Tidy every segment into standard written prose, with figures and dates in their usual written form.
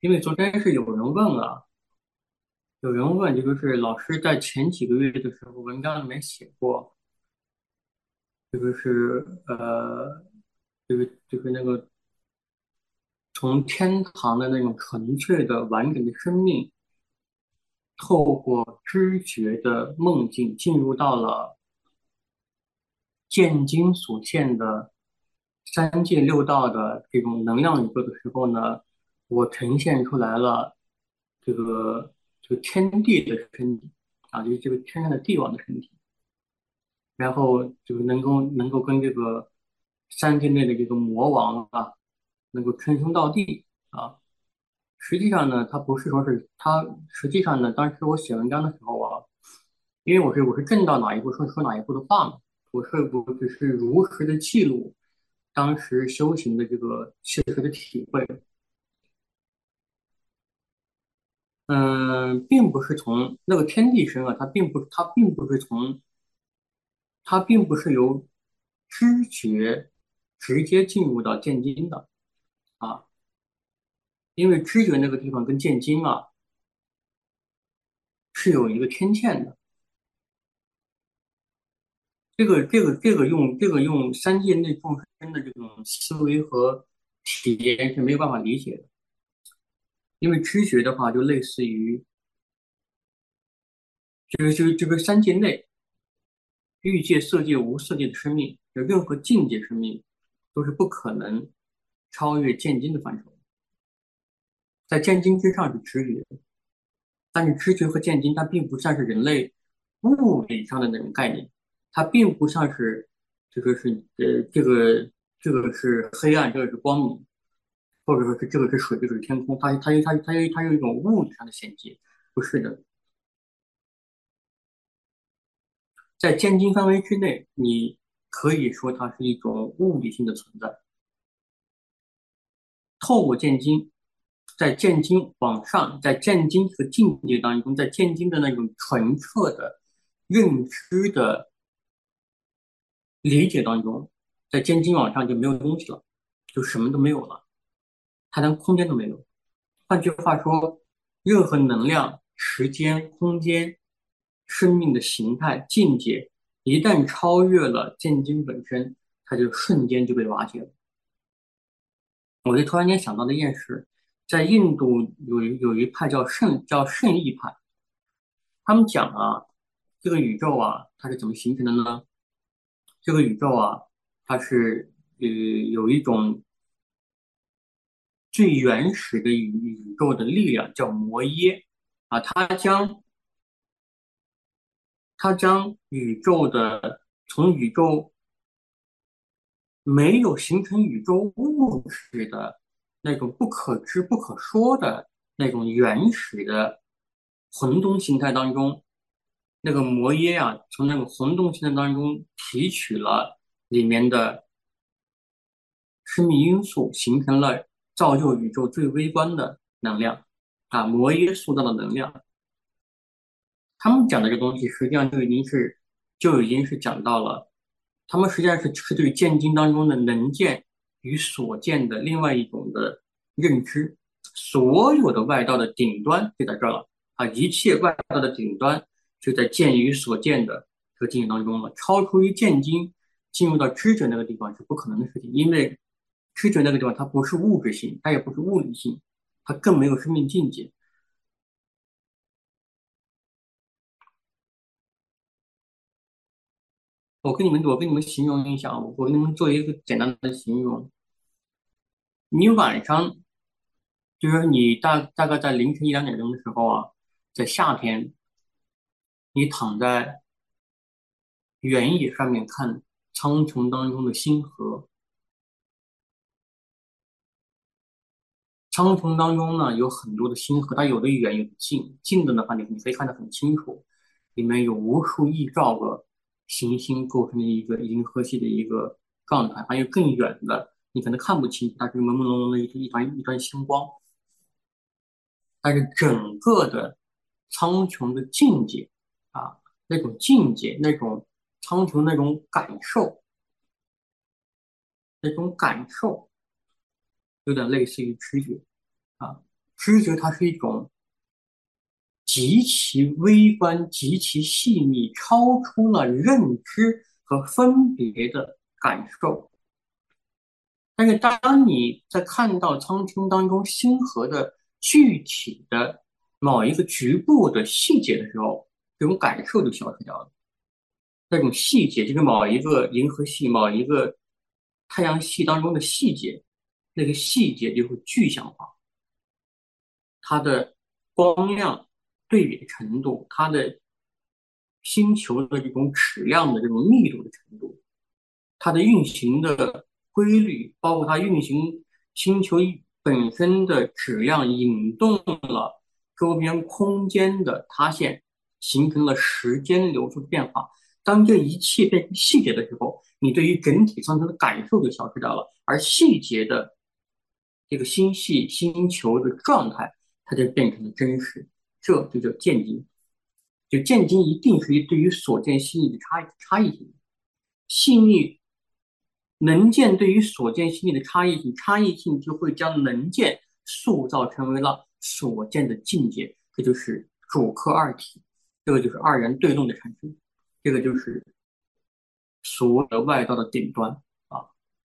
因为昨天是有人问，就是老师在前几个月的时候，文章里面写过，就是那个从天堂的那种纯粹的完整的生命，透过知觉的梦境进入到了见经所现的三界六道的这种能量宇宙的时候呢，我呈现出来了这个天地的身体啊，就是这个天上的帝王的身体，然后就是能够跟这个三界内的这个魔王啊，能够称兄道弟啊。实际上呢，他不是说是他，实际上呢，当时我写文章的时候啊，因为我是正到哪一步说哪一步的话嘛，我只是如实的记录当时修行的这个切实的体会。并不是从那个天地生啊，它并不是由知觉直接进入到见经的啊，因为知觉那个地方跟见经啊是有一个天堑的。这个用三界内众生的这种思维和体验是没有办法理解的，因为知觉的话就类似于这个三界内欲界、色界、无色界的生命，有任何境界生命都是不可能超越见经的范畴，在见经之上是知觉，但是知觉和见经它并不像是人类物理上的那种概念，它并不像是这个是这个是黑暗，这个是光明，或者说是这个是水，这个是天空，它有一种物理上的衔接，不是的，在见经范围之内，你可以说它是一种物理性的存在。透过见经，在见经往上，在见经和境界当中，在见经的那种纯澈的认知的理解当中，在见经往上就没有东西了，就什么都没有了，它连空间都没有。换句话说，任何能量、时间、空间、生命的形态、境界，一旦超越了见经本身，它就瞬间就被瓦解了。我就突然间想到的一件事，在印度有一派叫圣意派，他们讲啊，这个宇宙啊，它是怎么形成的呢？这个宇宙啊，它是有一种最原始的宇宙的力量叫摩耶啊，它将宇宙的从宇宙没有形成宇宙物质的那种不可知不可说的那种原始的混沌形态当中，那个摩耶啊，从那个混沌形态当中提取了里面的生命因素，形成了造就宇宙最微观的能量啊，摩耶塑造的能量。他们讲的这个东西，实际上就已经是讲到了，他们实际上是对见经当中的能见与所见的另外一种的认知，所有的外道的顶端就在这儿了啊，一切外道的顶端就在见与所见的这个境界当中了，超出于见经，进入到知觉那个地方是不可能的事情，因为知觉那个地方它不是物质性，它也不是物理性，它更没有生命境界。我跟你们形容一下啊，我给你们做一个简单的形容。你晚上就是你大概在凌晨一两点钟的时候啊，在夏天，你躺在原野上面看苍穹当中的星河，苍穹当中呢有很多的星河，它有的远有的近，近的的话你可以看得很清楚，里面有无数亿兆个行星构成的一个银河系的一个状态，还有更远的，你可能看不清，它是朦朦胧胧的一团星光。但是整个的苍穹的境界啊，那种境界，那种苍穹那种感受，那种感受，有点类似于知觉啊。 知觉它是一种极其微观、极其细腻、超出了认知和分别的感受。但是，当你在看到苍穹当中星河的具体的某一个局部的细节的时候，这种感受就消失掉了。那种细节，就是某一个银河系、某一个太阳系当中的细节，那个细节就会具象化，它的光亮对比的程度，它的星球的这种质量的这种密度的程度，它的运行的规律，包括它运行星球本身的质量，引动了周边空间的塌陷，形成了时间流速的变化。当这一切变成细节的时候，你对于整体上层的感受就消失掉了，而细节的这个星系、星球的状态，它就变成了真实，这就叫见精。就见精一定是对于所见细腻的差异性，细腻能见对于所见细腻的差异性，差异性就会将能见塑造成为了所见的境界，这就是主客二体，这个就是二元对动的产生，这个就是所有的外道的顶端啊。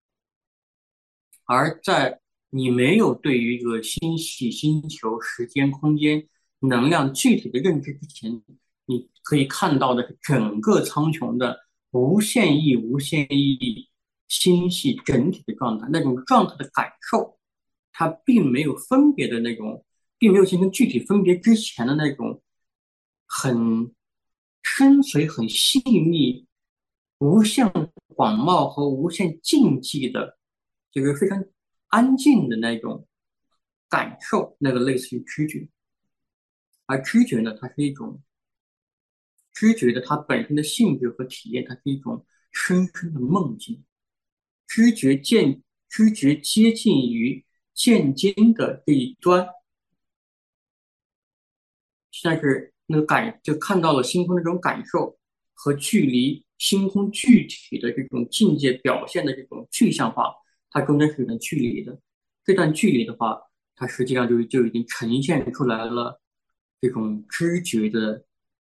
而在你没有对于这个星系、星球、时间、空间、能量具体的认知之前，你可以看到的是整个苍穹的无限亿、无限亿星系整体的状态，那种状态的感受，它并没有分别的那种，并没有形成具体分别之前的那种很深邃、很细腻、无限广袤和无限静寂的，就是非常安静的那种感受，那个类似于知觉。而知觉呢，它是一种知觉的它本身的性质和体验，它是一种深深的梦境。知觉接近于渐经的这一端，但是那个就看到了星空的这种感受和距离星空具体的这种境界表现的这种具象化，它中间是有段距离的。这段距离的话，它实际上就已经呈现出来了这种知觉的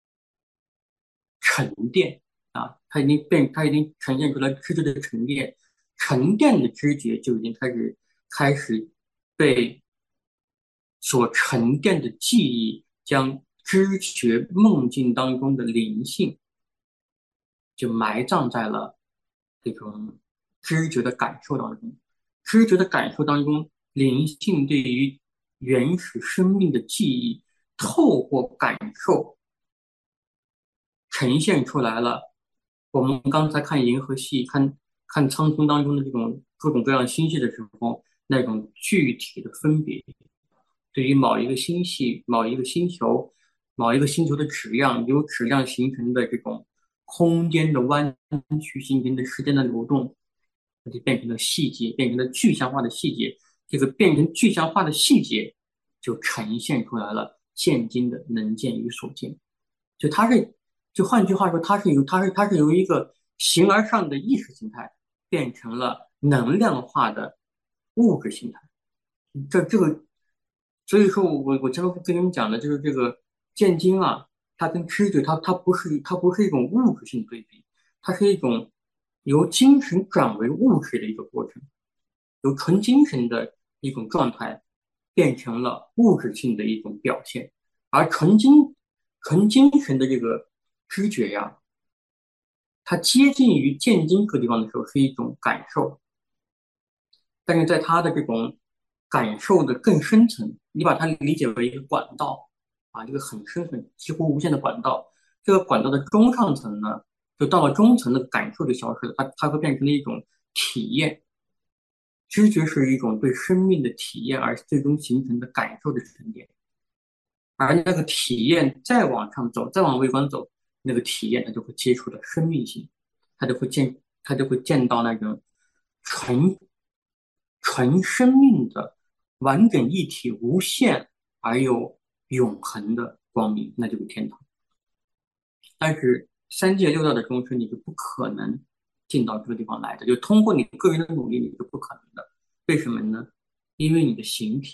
沉淀啊，它已经呈现出来知觉的沉淀，沉淀的知觉就已经开始被所沉淀的记忆将知觉梦境当中的灵性就埋葬在了这种知觉的感受当中。知觉的感受当中，灵性对于原始生命的记忆，透过感受呈现出来了。我们刚才看银河系、看苍穹当中的这种各种各样星系的时候，那种具体的分别。对于某一个星系、某一个星球、某一个星球的质量，由质量形成的这种空间的弯曲形成的时间的流动，它就变成了细节，变成了具象化的细节。这个变成具象化的细节，就呈现出来了现今的能见与所见。就它是，就换句话说，它是由一个形而上的意识形态变成了能量化的物质形态。这个，所以说我前面跟你们讲的就是这个见经啊，它跟知觉它不是一种物质性对比，它是一种由精神转为物质的一个过程，由纯精神的一种状态变成了物质性的一种表现，而纯精神的这个知觉呀，它接近于见经这个地方的时候是一种感受，但是在它的这种感受的更深层，你把它理解为一个管道啊，一个很深很几乎无限的管道。这个管道的中上层呢，就到了中层的感受就消失了，它会变成了一种体验。知觉是一种对生命的体验，而最终形成的感受的沉淀。而那个体验再往上走，再往微观走，那个体验它就会接触到生命性，它就会见到那种纯纯生命的完整一体、无限而又永恒的光明，那就是天堂。但是三界六道的众生，你是不可能进到这个地方来的，就通过你个人的努力，你是不可能的。为什么呢？因为你的形体。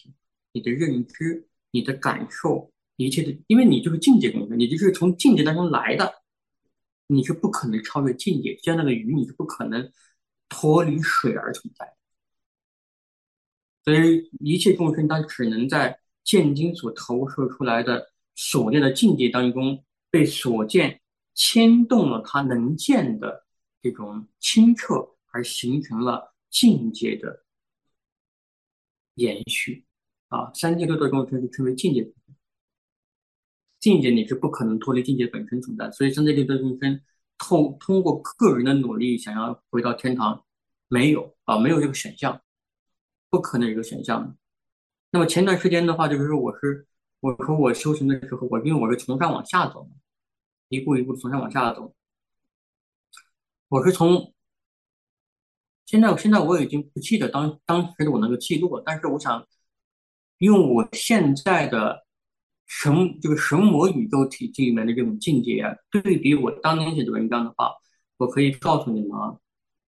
你的认知、你的感受，一切的，因为你就是境界共生，你就是从境界当中来的，你是不可能超越境界，就像那个鱼，你是不可能脱离水而存在。所以一切众生，它只能在见经所投射出来的所见的境界当中，被所见牵动了它能见的这种清澈，而形成了境界的延续。啊，三界六道众生就称为境界，境界你是不可能脱离境界本身存在。所以三界六道众生通过个人的努力想要回到天堂，没有啊，没有这个选项，不可能有这个选项。那么前段时间的话，就是说我说我修行的时候，因为我是从上往下走，一步一步从上往下走。我是从现在我已经不记得当时的我那个记录了，但是我想用我现在的这个神魔宇宙体系里面的这种境界啊，对比我当年写的文章的话，我可以告诉你们啊，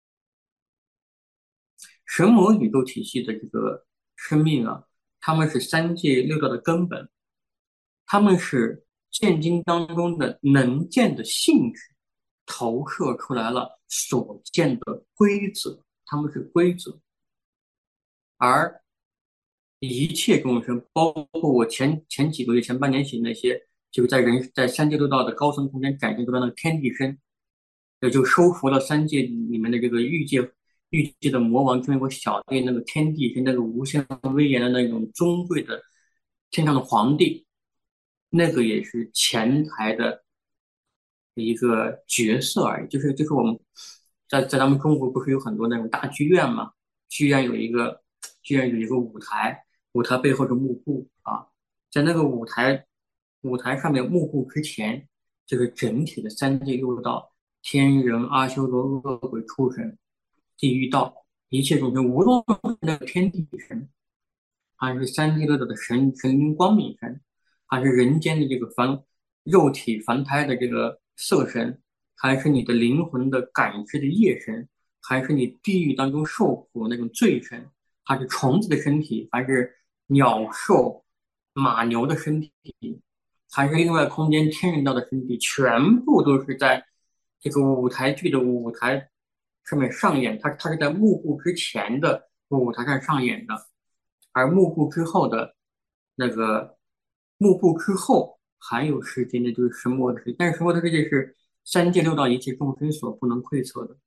神魔宇宙体系的这个生命啊，他们是三界六道的根本。他们是现今当中的能见的性质投射出来了所见的规则，他们是规则，而一切众生，包括我前几个月、前半年写的那些，就是在三界六道的高层空间展现出来的天地身，也就收服了三界里面的这个欲界的魔王，成为我小弟那个天地身，那个无限威严的那种尊贵的天上的皇帝，那个也是前台的一个角色而已，就是我们在咱们中国不是有很多那种大剧院嘛？剧院有一个剧院有一个舞台，舞台背后是幕布啊，在那个舞台上面幕布之前，就是整体的三界六道，天人、阿修罗、恶鬼、畜生、地狱道，一切众生，无论是那个天地神，还是三界六道的神灵光明神，还是人间的这个肉体凡胎的这个色身，还是你的灵魂的感知的业身，还是你地狱当中受苦的那种罪身，还是虫子的身体，还是鸟兽马牛的身体，还是另外空间天人道的身体，全部都是在这个舞台剧的舞台上面上演，它是在幕布之前的舞台上上演的。而幕布之后的那个幕布之后还有世界，那就是神魔的世界。但是神魔的世界是三界六道一切众生所不能窥测的。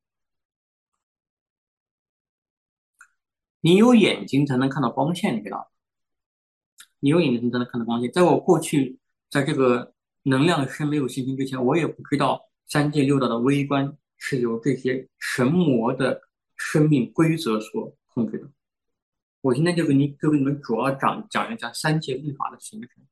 你有眼睛才能看到光线，你知道吗？你有眼睛才能看到光线。在我过去在这个能量身没有形成之前，我也不知道三界六道的微观是由这些神魔的生命规则所控制的。我今天就给你们主要讲一下三界律法的形成。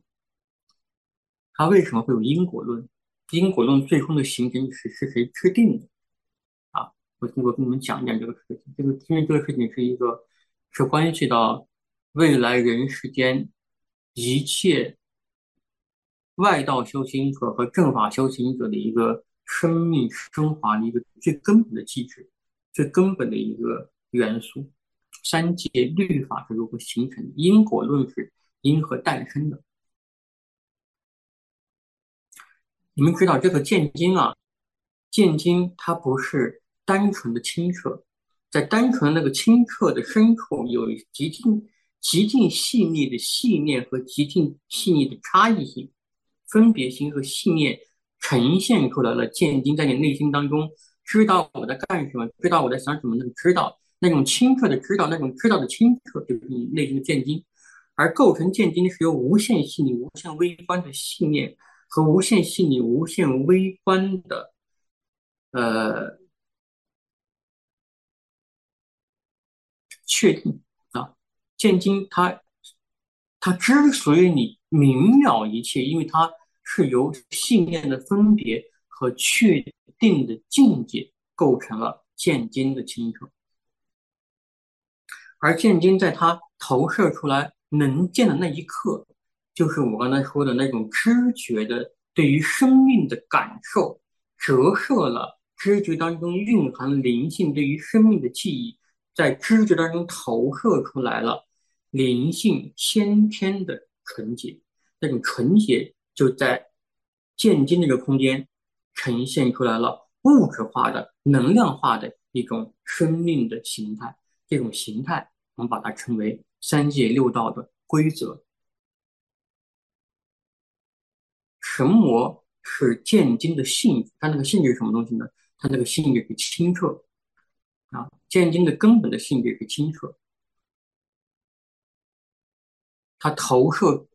它为什么会有因果论？因果论最终的形成是谁制定的啊？我跟你们讲一讲这个事情。因为这个事情是关系到未来人世间一切外道修行者和正法修行者的一个生命升华的一个最根本的机制，最根本的一个元素。三界律法是如何形成的？因果论是因何诞生的？你们知道这个剑经啊，剑经它不是单纯的清澈，在单纯那个清澈的深处有极尽细腻的细念和极尽细腻的差异性、分别心和信念呈现出来了。剑经在你内心当中知道我在干什么，知道我在想什么，那种知道那种清澈的知道，那种知道的清澈，就是你内心的剑经。而构成剑经是由无限细腻、无限微观的信念和无限细腻、无限微观的呃确定啊。剑经它之所以你明了一切，因为它是由信念的分别和确定的境界构成了剑经的清澈。而剑经在它投射出来能见的那一刻，就是我刚才说的那种知觉的对于生命的感受，折射了知觉当中蕴含灵性对于生命的记忆，在知觉当中投射出来了。 灵性先天的纯洁，那种纯洁就在渐进这个空间呈现出来了物质化的、能量化的一种生命的形态。这种形态，我们把它称为三界六道的规则。神魔是剑精的性质，它那个性质是什么东西呢？它那个性质是清澈啊，剑精的根本的性质是清澈，它投射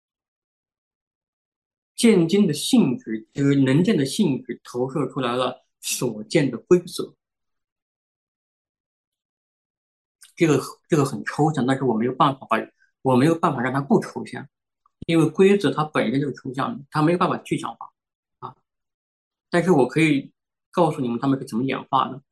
剑精的性质，就是能见的性质，投射出来了所见的规则。这个这个很抽象，但是我没有办法让它不抽象，因为规则它本身就是抽象的，它没有办法具象化啊。但是我可以告诉你们它们是怎么演化的。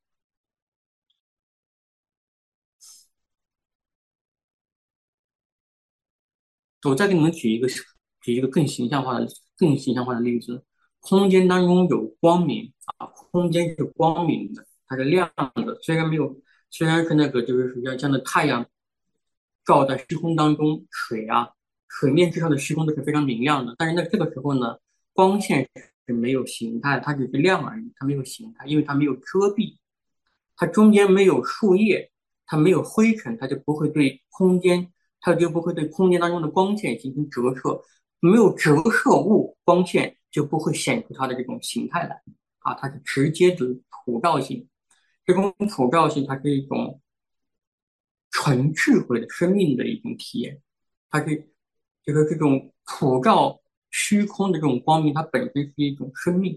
我再给你们举一个更形象化的例子。空间当中有光明啊，空间是光明的，它是亮的。虽然是那个就是像那太阳照在虚空当中，水面之上的虚空都是非常明亮的。但是这个时候呢，光线是没有形态，它只是亮而已，它没有形态，因为它没有遮蔽。它中间没有树叶，它没有灰尘，它就不会对空间当中的光线进行折射。没有折射物，光线就不会显出它的这种形态来啊，它是直接的普照性。这种普照性，它是一种纯智慧的生命的一种体验。它是就是这种普照虚空的这种光明，它本身是一种生命。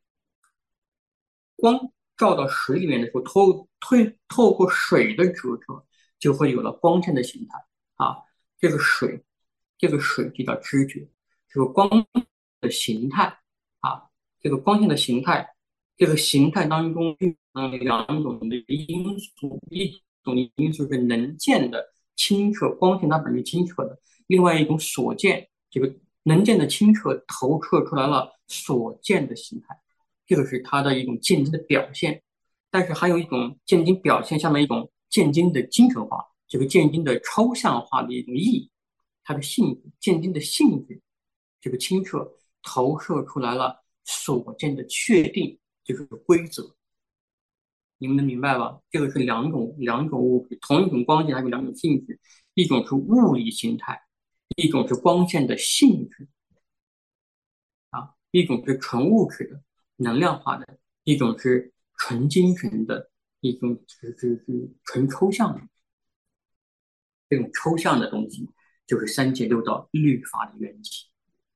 光照到水里面的时候，透过水的折射，就会有了光线的形态啊。这个水，这个水就叫知觉。这个光的形态啊，这个光线的形态，这个形态当中两种的因素，一种因素是能见的清澈，光线它本身清澈的；另外一种所见，这个能见的清澈投射出来了所见的形态。这个是它的一种渐进的表现。但是还有一种渐进表现下面一种渐进的精神化，这个渐进的抽象化的一种意义，它的性质，渐进的性质，这个清澈投射出来了所见的确定，就是规则。你们能明白吧？这个是两种物质，同一种光线它有两种性质，一种是物理形态，一种是光线的性质啊，一种是纯物质的能量化的，一种是纯精神的，一种是纯抽象的。这种抽象的东西，就是三界六道律法的缘起。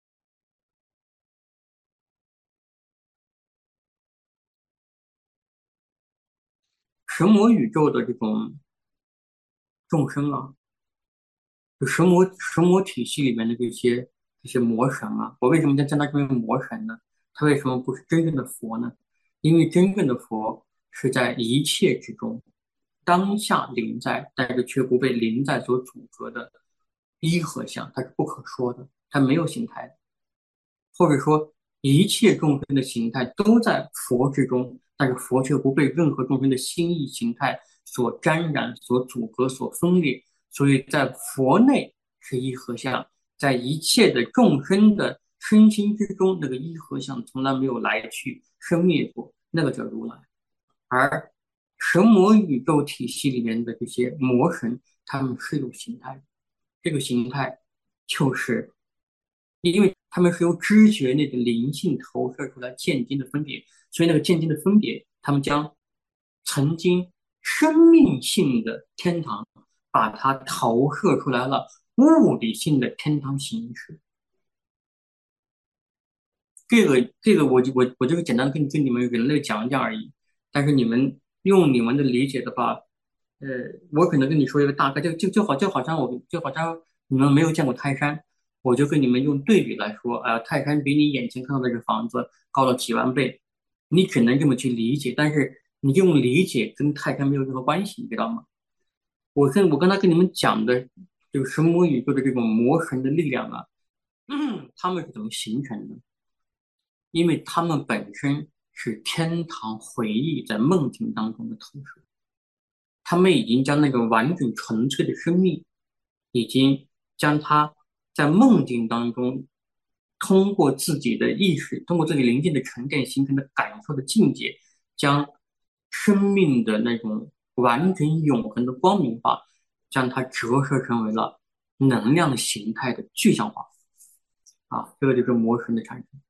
神魔宇宙的这种众生啊，就神魔体系里面的这些魔神啊，我为什么将它称为魔神呢？它为什么不是真正的佛呢？因为真正的佛是在一切之中，当下临在，但是却不被临在所阻隔的一合相，它是不可说的，它没有形态，或者说一切众生的形态都在佛之中，但是佛却不被任何众生的心意形态所沾染、所阻隔、所分裂，所以在佛内是一合相，在一切的众生的身心之中，那个一合相从来没有来去生灭过，那个叫如来。而神魔宇宙体系里面的这些魔神，他们是有形态的，这个形态就是因为他们是由知觉内的灵性投射出来渐进的分别，所以那个渐进的分别，他们将曾经生命性的天堂，把它投射出来了物理性的天堂形式。这个我就是简单的跟你们人类讲一讲而已，但是你们用你们的理解的话，呃，我可能跟你说一个大概，就好像你们没有见过泰山，我就跟你们用对比来说，泰山比你眼前看到的这个房子高了几万倍，你只能这么去理解，但是你这种理解跟泰山没有任何关系，你知道吗？我刚才跟你们讲的，就是神魔宇宙的这种魔神的力量啊，他们是怎么形成的？因为他们本身是天堂回忆在梦境当中的投射，他们已经将那个完整纯粹的生命已经将他在梦境当中，通过自己的意识，通过自己灵性的沉淀形成的感受的境界，将生命的那种完整永恒的光明化，将它折射成为了能量形态的具象化啊，这个就是魔神的产生。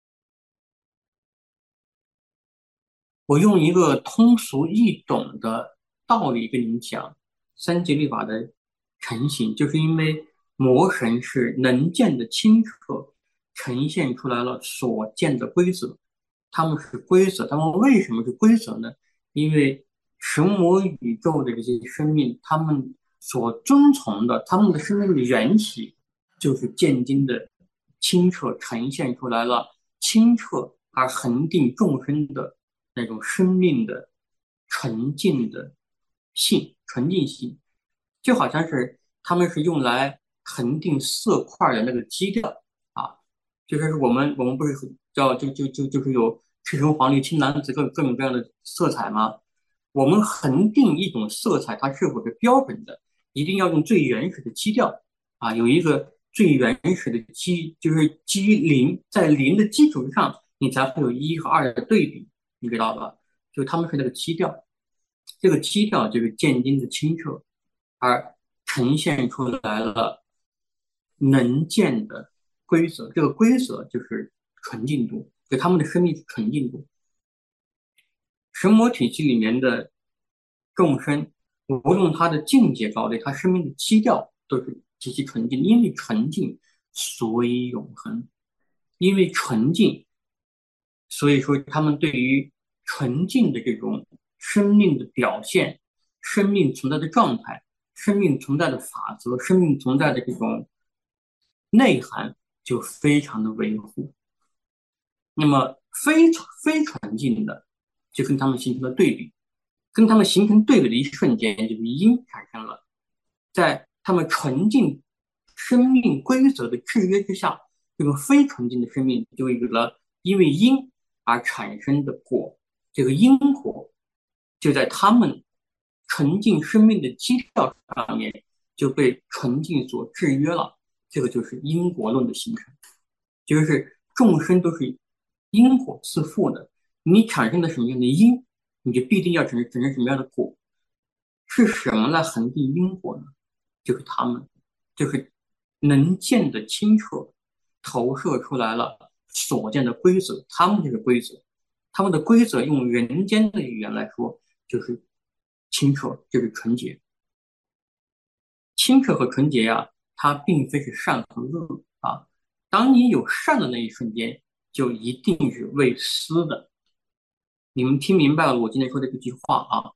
我用一个通俗易懂的道理跟你们讲三级律法的成型，就是因为魔神是能见的清澈，呈现出来了所见的规则。他们是规则，他们为什么是规则呢？因为神魔宇宙的这些生命，他们所遵从的，他们的生命的缘起，就是见经的清澈，呈现出来了清澈而恒定众生的那种生命的纯净的性、纯净性，就好像是他们是用来恒定色块的那个基调啊，就是我们不是叫就是有赤橙黄绿青蓝紫各种各样的色彩吗？我们恒定一种色彩，它是否是标准的？一定要用最原始的基调啊，有一个最原始的基，就是基于零，在零的基础上，你才会有一和二的对比，你知道吧？就他们是那个基调，这个基调就是渐进的清澈，而呈现出来了能见的规则。这个规则就是纯净度，就他们的生命是纯净度。神魔体系里面的众生，无论他的境界高低，他生命的基调都是极其纯净。因为纯净，所以永恒；因为纯净，所以说他们对于纯净的这种生命的表现、生命存在的状态、生命存在的法则、生命存在的这种内涵，就非常的维护。那么非纯净的，就跟他们形成了对比。跟他们形成对比的一瞬间，就是因产生了，在他们纯净生命规则的制约之下，这个非纯净的生命就有了因为因而产生的果，这个因果就在他们纯净生命的基调上面就被纯净所制约了，这个就是因果论的形成，就是众生都是因果自负的，你产生的什么样的因，你就必定要产生什么样的果。是什么来恒定因果呢？就是他们，就是能见的清澈，投射出来了所见的规则，他们就是规则，他们的规则用人间的语言来说，就是清澈，就是纯洁。清澈和纯洁呀、它并非是善和恶啊。当你有善的那一瞬间，就一定是为私的。你们听明白了我今天说的这句话啊？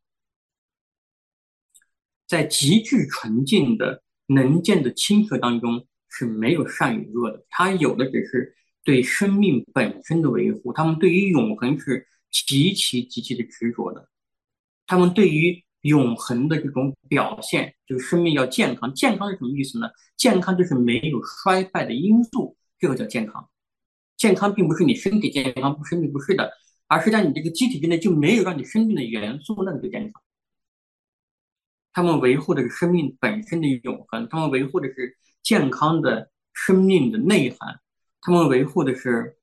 在极致纯净的能见的清澈当中是没有善与恶的，它有的只是对生命本身的维护。他们对于永恒是极其的执着的，他们对于永恒的这种表现，就是生命要健康。健康是什么意思呢？健康就是没有衰败的因素，这个叫健康。健康并不是你身体健康不生病不是的，而是在你这个机体之内就没有让你生病的元素，那个就健康。他们维护的是生命本身的永恒，他们维护的是健康的生命的内涵，他们维护的是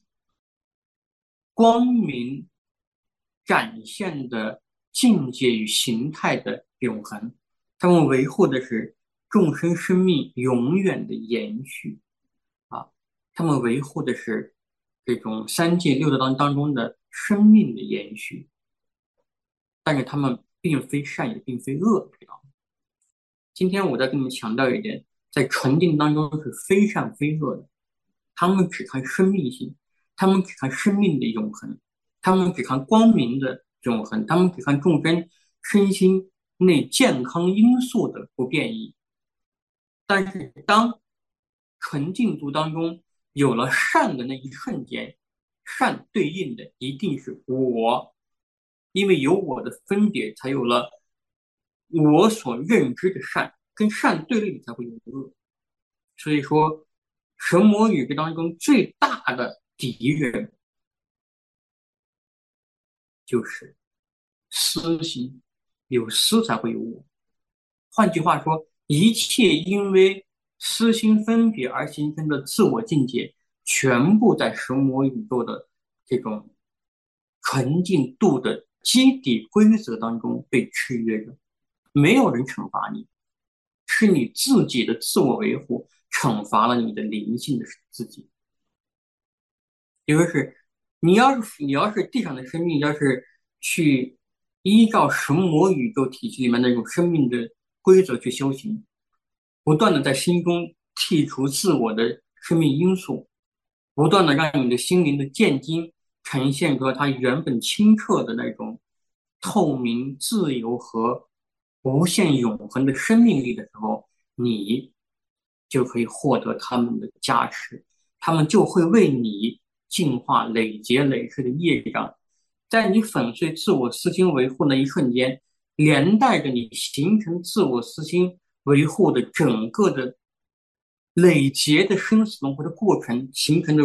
光明展现的境界与形态的永恒，他们维护的是众生生命永远的延续啊，他们维护的是这种三界六道当中的生命的延续，但是他们并非善也并非恶，知道吗？今天我再跟你们强调一点，在纯净当中是非善非恶的，他们只看生命性，他们只看生命的永恒，他们只看光明的永恒，他们只看众生身心内健康因素的不变异。但是当纯净度当中有了善的那一瞬间，善对应的一定是我，因为有我的分别，才有了我所认知的善，跟善对立的才会有恶。所以说，神魔语这当中最大的敌人就是私心，有私才会有我。换句话说， 一切因为私心分别而形成的自我境界，全部在神魔宇宙的这种纯净度的基底规则当中被制约着。没有人惩罚你，是你自己的自我维护惩罚了你的灵性的自己。也就是你要是地上的生命，要是去依照神魔宇宙体系里面那种生命的规则去修行，不断的在心中剔除自我的生命因素，不断的让你的心灵的见晶呈现出它原本清澈的那种透明、自由和无限永恒的生命力的时候，你就可以获得他们的加持，他们就会为你净化累劫累世的业障。在你粉碎自我私心维护那一瞬间，连带着你形成自我私心维护的整个的累劫的生死轮回的过程，形成的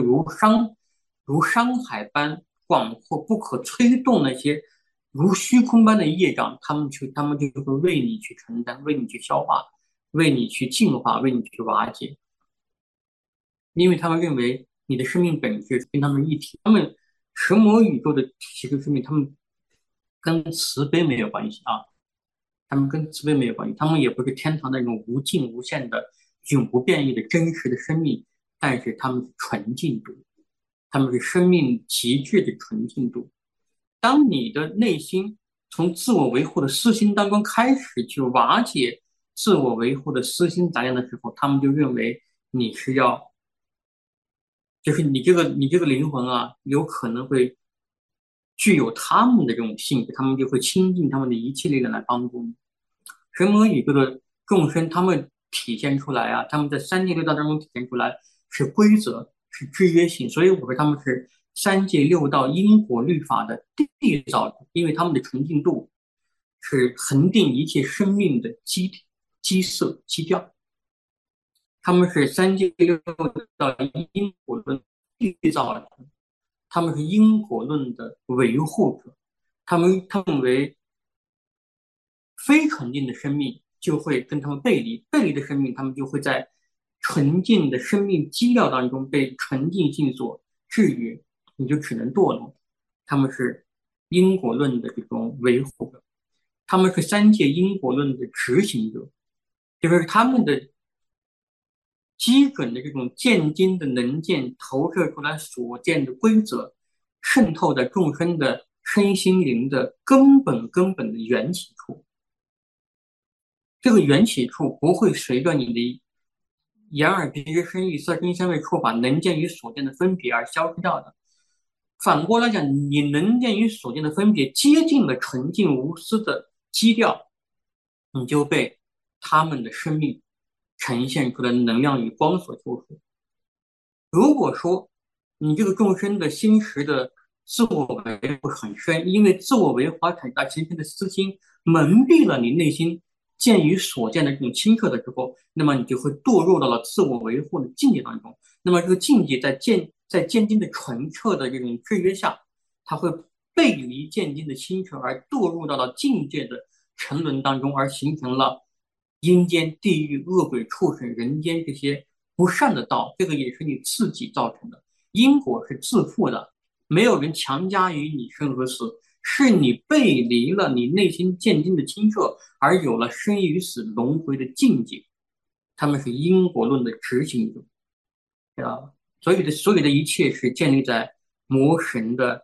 如山海般广阔不可推动那些如虚空般的业障，他们就会为你去承担，为你去消化，为你去净化，为你去瓦解，因为他们认为你的生命本质跟他们一体，他们神魔宇宙的体系跟生命，他们跟慈悲没有关系啊。他们跟慈悲没有关系，他们也不是天堂那种无尽无限的、永不变异的真实的生命，但是他们是纯净度，他们是生命极致的纯净度。当你的内心从自我维护的私心当中开始去瓦解自我维护的私心杂念的时候，他们就认为你是要，就是你这个灵魂啊，有可能会具有他们的这种性质，他们就会倾尽他们的一切力量来帮助你。神魔宇宙的众生，他们体现出来啊，他们在三界六道当中体现出来是规则，是制约性，所以我说他们是三界六道因果律法的缔造者，因为他们的纯净度是恒定一切生命的基色、基调，他们是三界六道因果论缔造者，他们是因果论的维护者，他们为非纯净的生命就会跟他们背离，背离的生命他们就会在纯净的生命基调当中被纯净性所制约，你就只能堕落。他们是因果论的这种维护者，他们是三界因果论的执行者，就是他们的基准的这种见经的能见投射出来所见的规则，渗透在众生的身心灵的根本的缘起处。这个缘起处不会随着你的眼耳鼻舌身意色声香味触法能见与所见的分别而消失掉的。反过来讲，你能见与所见的分别接近了纯净无私的基调，你就被他们的生命呈现出来的能量与光所救赎。如果说你这个众生的心识的自我维护很深，因为自我维护而形成的私心蒙蔽了你内心见与所见的这种清澈的时候，那么你就会堕入到了自我维护的境界当中。那么这个境界在见经的纯澈的这种制约下，它会背离见经的清澈，而堕入到了境界的沉沦当中，而形成了阴间、地狱、恶鬼、畜生、人间这些不善的道。这个也是你自己造成的，因果是自负的，没有人强加于你生和死，是你背离了你内心见经的清澈，而有了生与死轮回的境界。他们是因果论的执行者，知道吧？所有的一切是建立在魔神的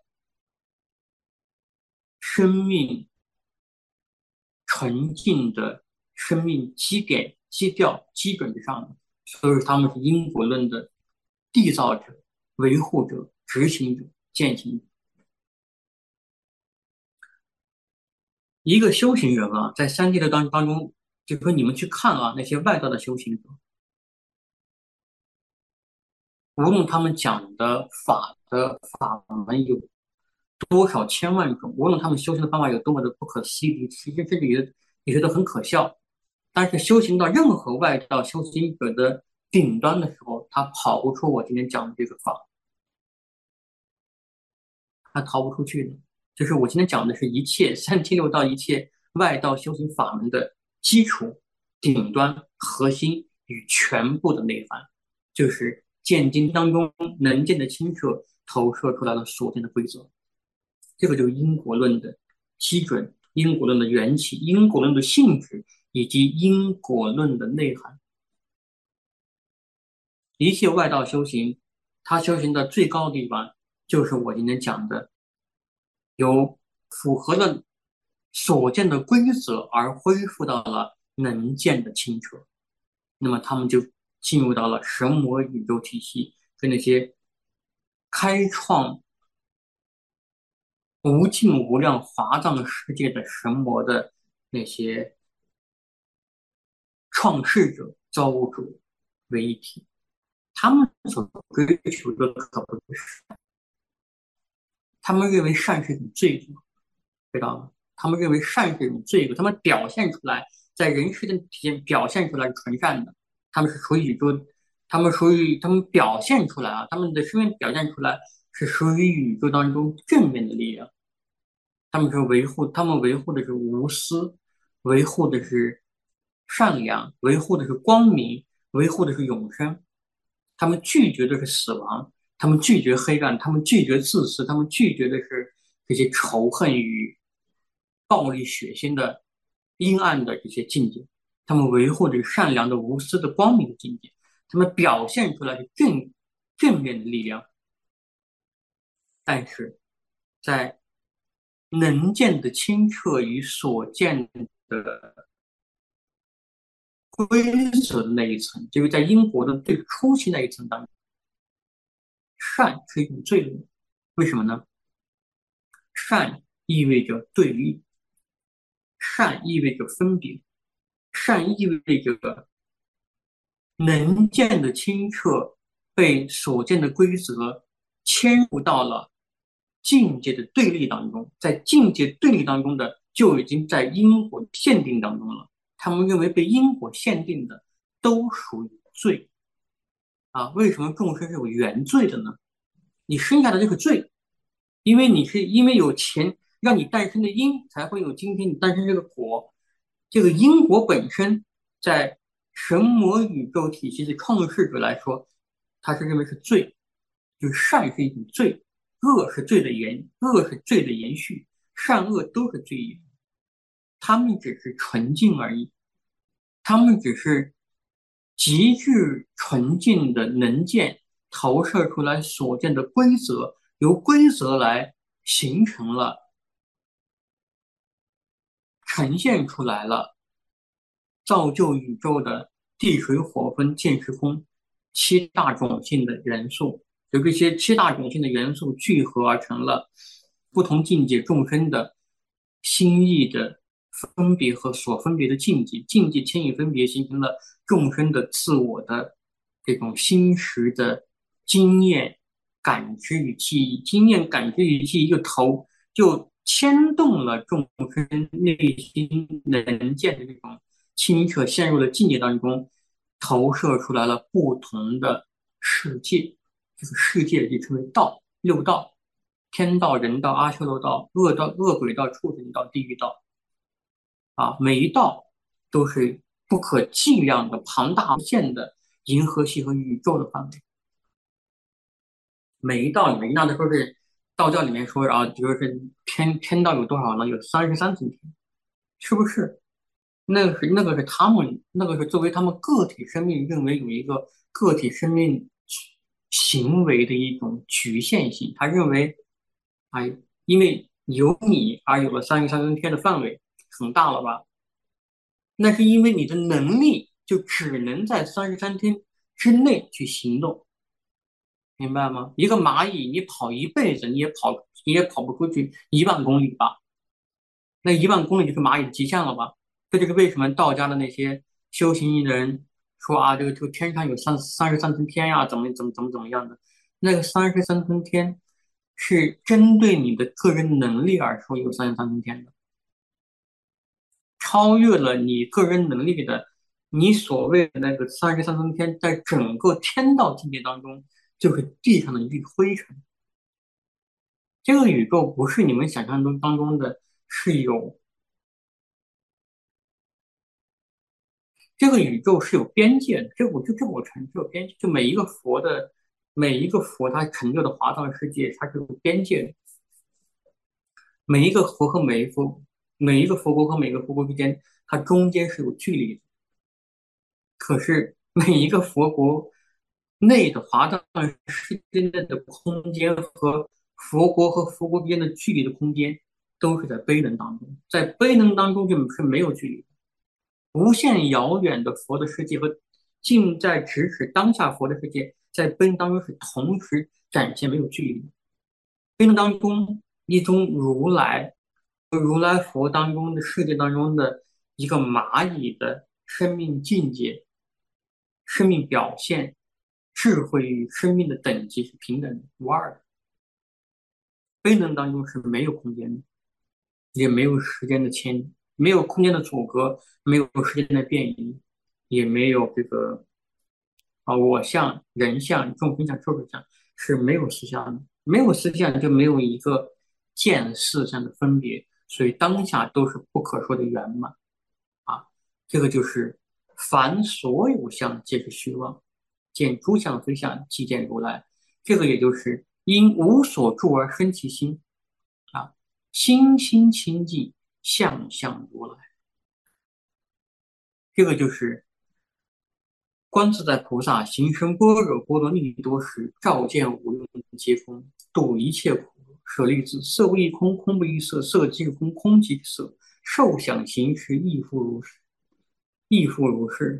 生命纯净的生命基点、基调、基准之上的，所以他们是因果论的缔造者、维护者、执行者、践行者。一个修行人啊，在三界的当中，就说你们去看啊，那些外道的修行者，无论他们讲的法门有多少千万种，无论他们修行的方法有多么的不可思议，其实这里也觉得很可笑。但是修行到任何外道修行者的顶端的时候，他跑不出我今天讲的这个法，他逃不出去的。就是我今天讲的是一切三七六道一切外道修行法门的基础， 顶端、核心与全部的内涵，就是见经当中能见的清澈投射出来了所见的规则。这个就是因果论的基准、因果论的缘起、因果论的性质以及因果论的内涵。一切外道修行，它修行的最高的地方，就是我今天讲的，有符合了所见的规则而恢复到了能见的清澈。那么他们就进入到了神魔宇宙体系，跟那些开创无尽无量华藏世界的神魔的那些创世者、造物主为一体。他们所追求的可不是，他们认为善是一种罪恶，知道吗？他们认为善是一种罪恶，他们表现出来，在人世间体现表现出来是纯善的，他们是属于宇宙，他们表现出来啊，他们的身份表现出来是属于宇宙当中正面的力量，他们维护的是无私，维护的是善良，维护的是光明，维护的是永生。他们拒绝的是死亡，他们拒绝黑暗，他们拒绝自私，他们拒绝的是这些仇恨与暴力血腥的阴暗的这些境界。他们维护的是善良的、无私的、光明的境界。他们表现出来的正面的力量，但是在能见的清澈与所见的规则的那一层，就是在英国的最初期那一层当中，善是一种罪恶。为什么呢？善意味着对立，善意味着分别，善意味着能见的清澈被所见的规则牵入到了境界的对立当中，在境界对立当中的就已经在因果限定当中了。他们认为被因果限定的都属于罪啊。为什么众生是有原罪的呢？你生下的这个罪，因为有钱让你诞生的因，才会有今天你诞生这个果。这个因果本身，在神魔宇宙体系的创世者来说，他是认为是罪，就是善是一种罪，恶是罪的延续，善恶都是罪业，他们只是纯净而已，他们只是极致纯净的能见投射出来所见的规则，由规则来形成了。呈现出来了造就宇宙的地水火风剑时空七大种性的元素，由这些七大种性的元素聚合而成了不同境界众生的心意的分别和所分别的境界，境界牵引分别形成了众生的自我的这种心识的经验、感知与记忆，经验、感知与记忆就牵动了众生内心能见的这种清澈，陷入了境界当中，投射出来了不同的世界。这个世界就称为道，六道：天道、人道、阿修罗道、恶鬼道、畜生道、地狱道。啊，每一道都是不可计量的、庞大无限的银河系和宇宙的范围。每一道里面，那说是道教里面说啊，比如是天道有多少呢？有33层天，是不是？那个是他们，那个是作为他们个体生命认为有一个个体生命行为的一种局限性。他认为，哎，因为有你而有了33层天的范围，很大了吧？那是因为你的能力就只能在33天之内去行动，明白吗？一个蚂蚁，你跑一辈子，你也跑不出去1万公里吧？那1万公里就是蚂蚁的极限了吧？这就是为什么道家的那些修行的人说啊，这个天上有33层天呀，怎么样的？那个33层天是针对你的个人能力而说有33层天的，超越了你个人能力的，你所谓的那个33层天，在整个天道境界当中，就是地上的一粒灰尘。这个宇宙不是你们想象中当中的，是有这个宇宙是有边界的，这我承认是有边界，就每一个佛它成就的华藏世界，它是有边界的。每一个佛和每一佛，每一个佛国和每个佛国之间，它中间是有距离的。可是每一个佛国内的华藏世界内的空间和佛国和佛国之间的距离的空间，都是在悲能当中，在悲能当中就是没有距离的。无限遥远的佛的世界和近在咫尺当下佛的世界，在悲能当中是同时展现没有距离的。悲能当中，一种如来佛当中的世界当中的一个蚂蚁的生命境界、生命表现、智慧与生命的等级是平等的、无二的。非能当中是没有空间的，也没有时间的没有空间的阻隔，没有时间的变异，也没有这个我相、人相、众生相、寿者相是没有思想的，没有思想就没有一个见识上的分别，所以当下都是不可说的圆满啊。这个就是凡所有相皆是虚妄，见诸相非相，即见如来。这个也就是因无所住而生其心啊，心心清净，相相如来。这个就是观自在菩萨行深般若波罗蜜多时，照见五蕴皆空，度一切苦。舍利子，色不异空，空不异色，色即是空，空即是色。受想行识亦复如是，亦复如是。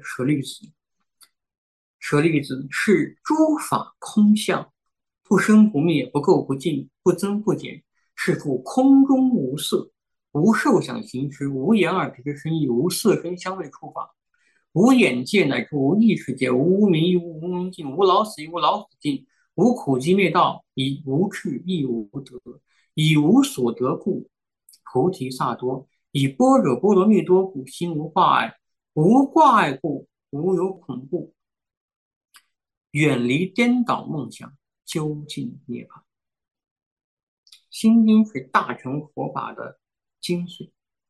舍利子，是诸法空相，不生不灭，不垢不净，不增不减。是复空中无色，无受想行识，无眼耳鼻舌身意，无色声香味触法。无眼界乃至无意识界，无无明亦无无明尽，无老死亦无老死尽，无苦集灭道，以无智亦无得，以无所得故，菩提萨埵；以般若波罗蜜多故，心无挂碍，无挂碍故，无有恐怖，远离颠倒梦想，究竟涅槃。心经是大乘佛法的精髓。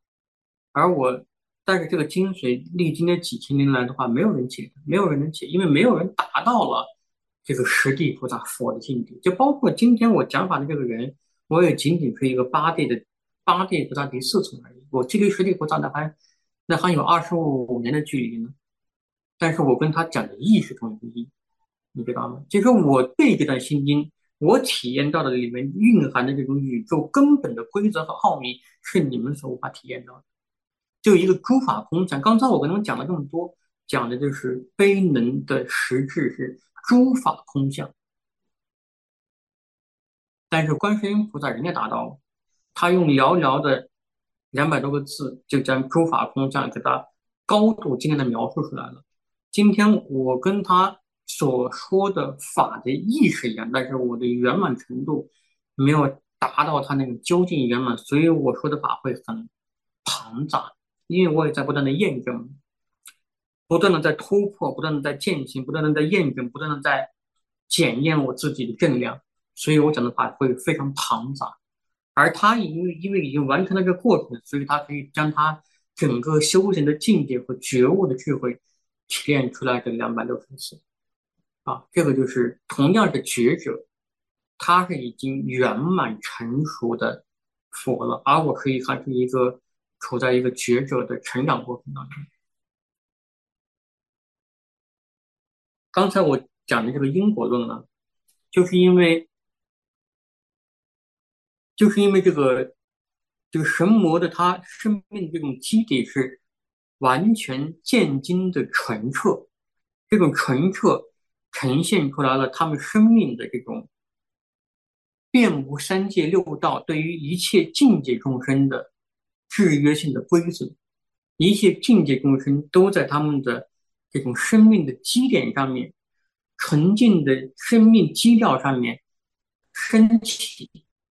但是这个精髓历经了几千年来的话，没有人解，没有人能解，因为没有人达到了这个十地菩萨佛的境地。就包括今天我讲法的这个人，我也仅仅是一个八地菩萨第四层而已。我距离十地菩萨那还有25年的距离呢。但是我跟他讲的义是同一个义，你知道吗？就是我对这段心经，我体验到的里面蕴含的这种宇宙根本的规则和奥秘，是你们所无法体验到的。就一个诸法空相。刚才我跟他们讲了这么多，讲的就是悲能的实质是诸法空相。但是观世音菩萨人家达到了，他用寥寥的200多个字就将诸法空相给他高度精炼的描述出来了。今天我跟他所说的法的意是一样，但是我的圆满程度没有达到他那个究竟圆满，所以我说的法会很庞杂。因为我也在不断的验证，不断的在突破，不断的在践行，不断的在验证，不断的在检验我自己的正量，所以我讲的话会非常庞杂。而他因为已经完成了这个过程，所以他可以将他整个修行的境界和觉悟的智慧提炼出来这260次啊，这个就是同样是觉者，他是已经圆满成熟的佛了，而我可以还是一个处在一个觉者的成长过程当中。刚才我讲的这个因果论呢，就是因为这个神魔的他生命的这种基底是完全见经的纯澈，这种纯澈呈现出来了他们生命的这种遍无三界六道对于一切境界众生的制约性的规则，一切境界众生都在他们的这种生命的基点上面，纯净的生命基调上面升起，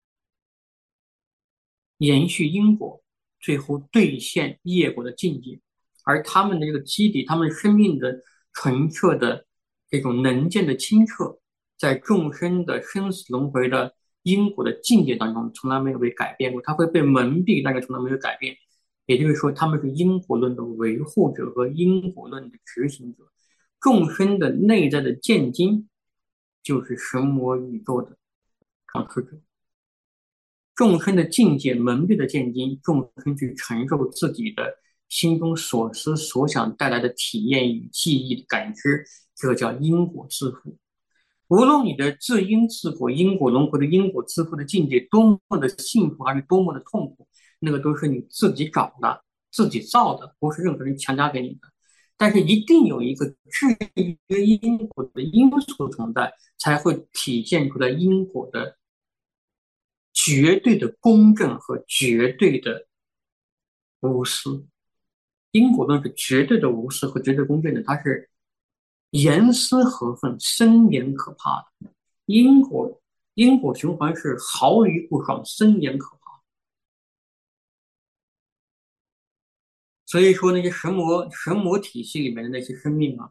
延续因果，最后兑现业果的境界。而他们的这个基底，他们生命的纯澈的这种能见的清澈，在众生的生死轮回的因果的境界当中，从来没有被改变过。它会被蒙蔽，但是从来没有改变。 也就是说，他们是因果论的维护者和因果论的执行者。众生的内在的见经，就是神魔宇宙的创世者。众生的境界蒙蔽的见经，众生去承受自己的心中所思所想带来的体验与记忆的感知，这个叫因果自负。无论你的自因自果、因果轮回的因果自负的境界多么的幸福，还是多么的痛苦，那个都是你自己找的、自己造的，不是任何人强加给你的。但是一定有一个制约因果的因素存在，才会体现出来因果的绝对的公正和绝对的无私。因果论是绝对的无私和绝对公正的，它是严丝合缝、森严可怕的。因果循环是毫厘不爽、森严可怕。所以说那些神魔体系里面的那些生命啊，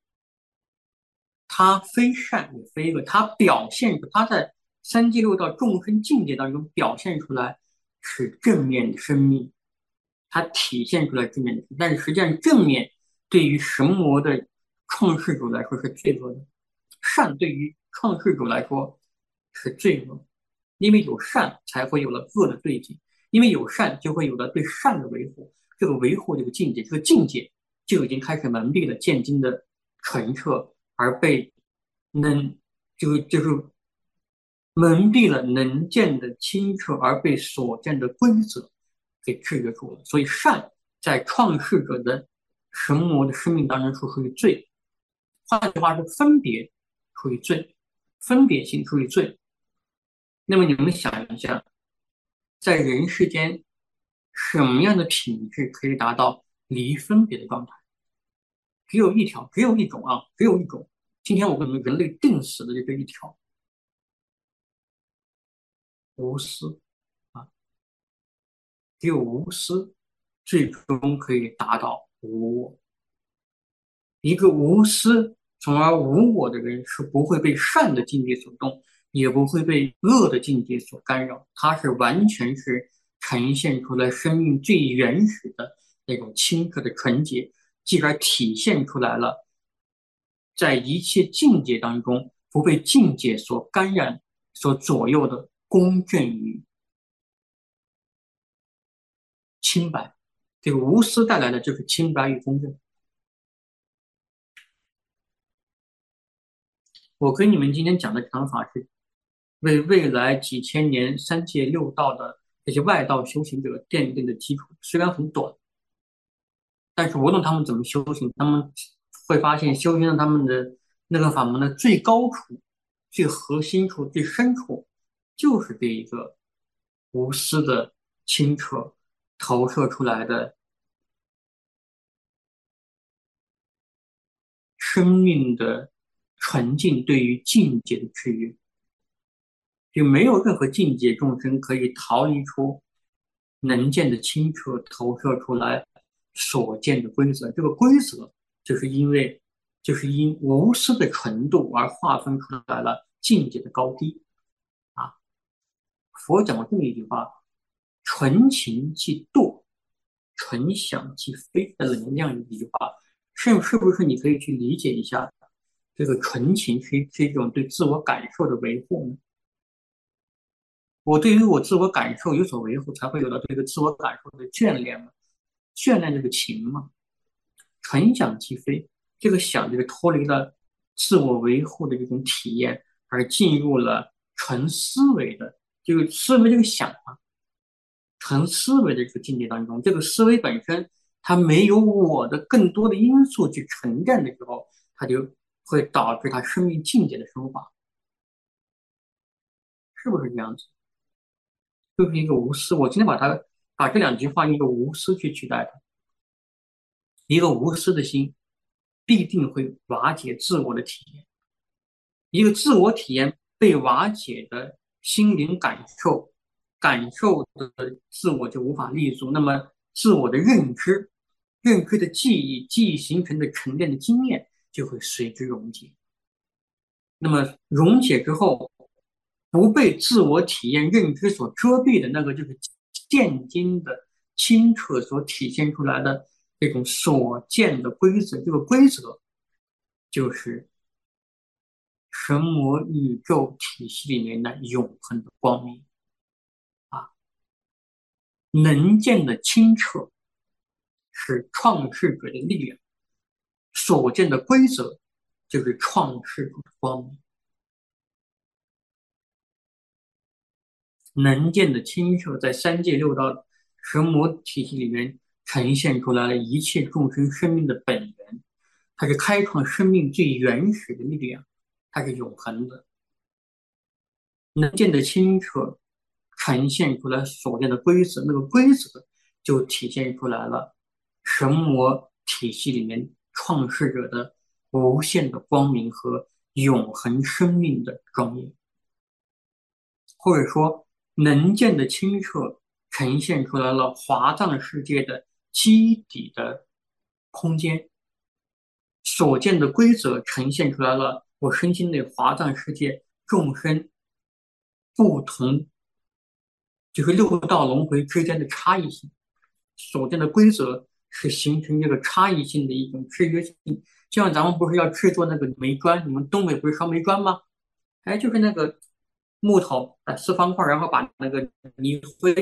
它非善也非恶，它表现出它在三界六道众生境界当中表现出来是正面的生命，它体现出来正面的，但是实际上正面对于神魔的创世主来说是罪恶的，善对于创世主来说是罪恶，因为有善才会有了恶的对境，因为有善就会有了对善的维护，这个维护这个境界，这个境界就已经开始蒙蔽了见经的澄澈，而被能就是蒙蔽了能见的清澈，而被所见的规则给制约住了。所以善在创世者的神魔的生命当中是属于罪，换句话说，分别属于罪，分别心属于罪。那么你们想一下，在人世间，什么样的品质可以达到离分别的状态？只有一条，只有一种啊，只有一种。今天我跟你们人类定死的就这一条，无私啊，只有无私，最终可以达到无我。一个无私，从而无我的人是不会被善的境界所动，也不会被恶的境界所干扰。他是完全是呈现出来生命最原始的那种清澈的纯洁，继而体现出来了在一切境界当中不被境界所感染、所左右的公正与清白。这个无私带来的就是清白与公正。我跟你们今天讲的讲法是为未来几千年三界六道的这些外道修行者奠定的基础。虽然很短，但是无论他们怎么修行，他们会发现修行的他们的那个法门的最高处、最核心处、最深处，就是这一个无私的清澈投射出来的生命的纯净对于境界的制约。就没有任何境界众生可以逃离出能见的清澈投射出来所见的规则。这个规则就是因无私的纯度而划分出来了境界的高低啊。佛讲过这么一句话：纯情即堕，纯想即飞的能量一句话，是不是你可以去理解一下？这个纯情是一种对自我感受的维护呢？我对于我自我感受有所维护，才会有了这个自我感受的眷恋嘛，眷恋这个情嘛，纯想即非，这个想就是脱离了自我维护的这种体验，而进入了纯思维的这个思维这个想啊，纯思维的这个境界当中，这个思维本身它没有我的更多的因素去承认的时候，它就会导致它生命境界的升华，是不是这样子？就是一个无私。我今天把这两句话用一个无私去取代它，一个无私的心必定会瓦解自我的体验，一个自我体验被瓦解的心灵感受的自我就无法立足，那么自我的认知的记忆形成的沉淀的经验就会随之溶解。那么溶解之后，不被自我体验认知所遮蔽的那个就是见经的清澈所体现出来的这种所见的规则，这个规则就是神魔宇宙体系里面的永恒的光明啊，能见的清澈是创世者的力量，所见的规则就是创世主的光明。能见的清澈在三界六道神魔体系里面呈现出来了一切众生生命的本源，它是开创生命最原始的力量，它是永恒的。能见的清澈呈现出来所见的规则，那个规则就体现出来了神魔体系里面创世者的无限的光明和永恒生命的庄严。或者说能见的清澈呈现出来了华藏世界的基底的空间，所见的规则呈现出来了我身心内华藏世界众生不同，就是六道轮回之间的差异性。所见的规则是形成这个差异性的一种制约性。就像咱们不是要制作那个煤砖，你们东北不是烧煤砖吗？哎，就是那个木头四方块，然后把那个泥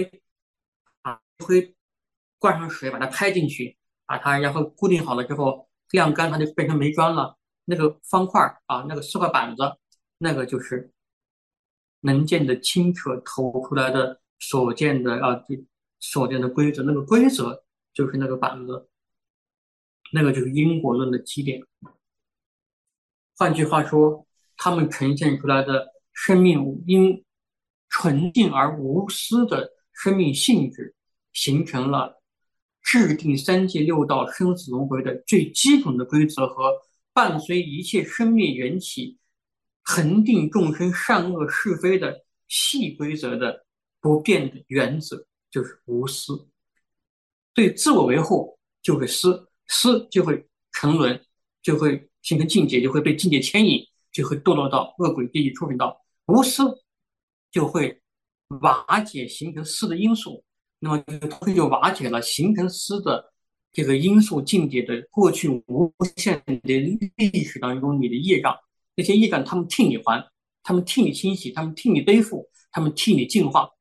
灰灌上水，把它开进去，把它然后固定好了之后晾干，它就变成煤砖了。那个方块啊，那个四块板子，那个就是能见的清澈投出来的所见的所见的规则，那个规则就是那个板子，那个就是因果论的基点。换句话说，他们呈现出来的生命因纯净而无私的生命性质，形成了制定三界六道生死轮回的最基本的规则和伴随一切生命缘起、恒定众生善恶是非的细规则的不变的原则，就是无私。对自我维护就会私，私就会沉沦，就会形成境界，就会被境界牵引，就会堕落到恶鬼、地狱、畜生道。无私就会瓦解形成私的因素，那么就瓦解了形成私的这个因素境界的过去无限的历史当中你的业障，那些业障他们替你还，他们替你清洗，他们替你背负，他们替你净化。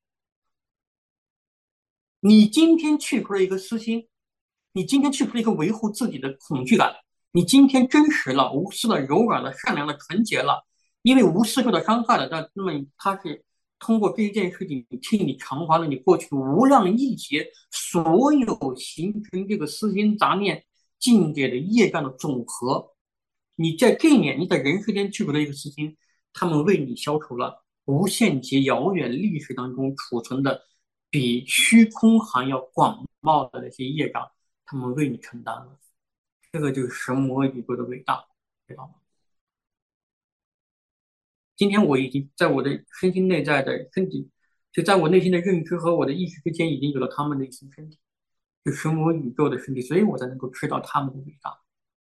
你今天去除了一个私心，你今天去除了一个维护自己的恐惧感，你今天真实了、无私了、柔软了、善良了、纯洁了，因为无私受到伤害了，那么他是通过这一件事情替你偿还了你过去无量亿劫所有形成这个私心杂念境界的业障的总和。你在这一年，你在人世间去除了一个私心，他们为你消除了无限劫遥远历史当中储存的比虚空还要广袤的那些业障，他们为你承担了。这个就是神魔宇宙的伟大，知道吗？今天我已经在我的身心内在的身体，就在我内心的认知和我的意识之间，已经有了他们的一层身体，就神魔宇宙的身体，所以我才能够知道他们的伟大。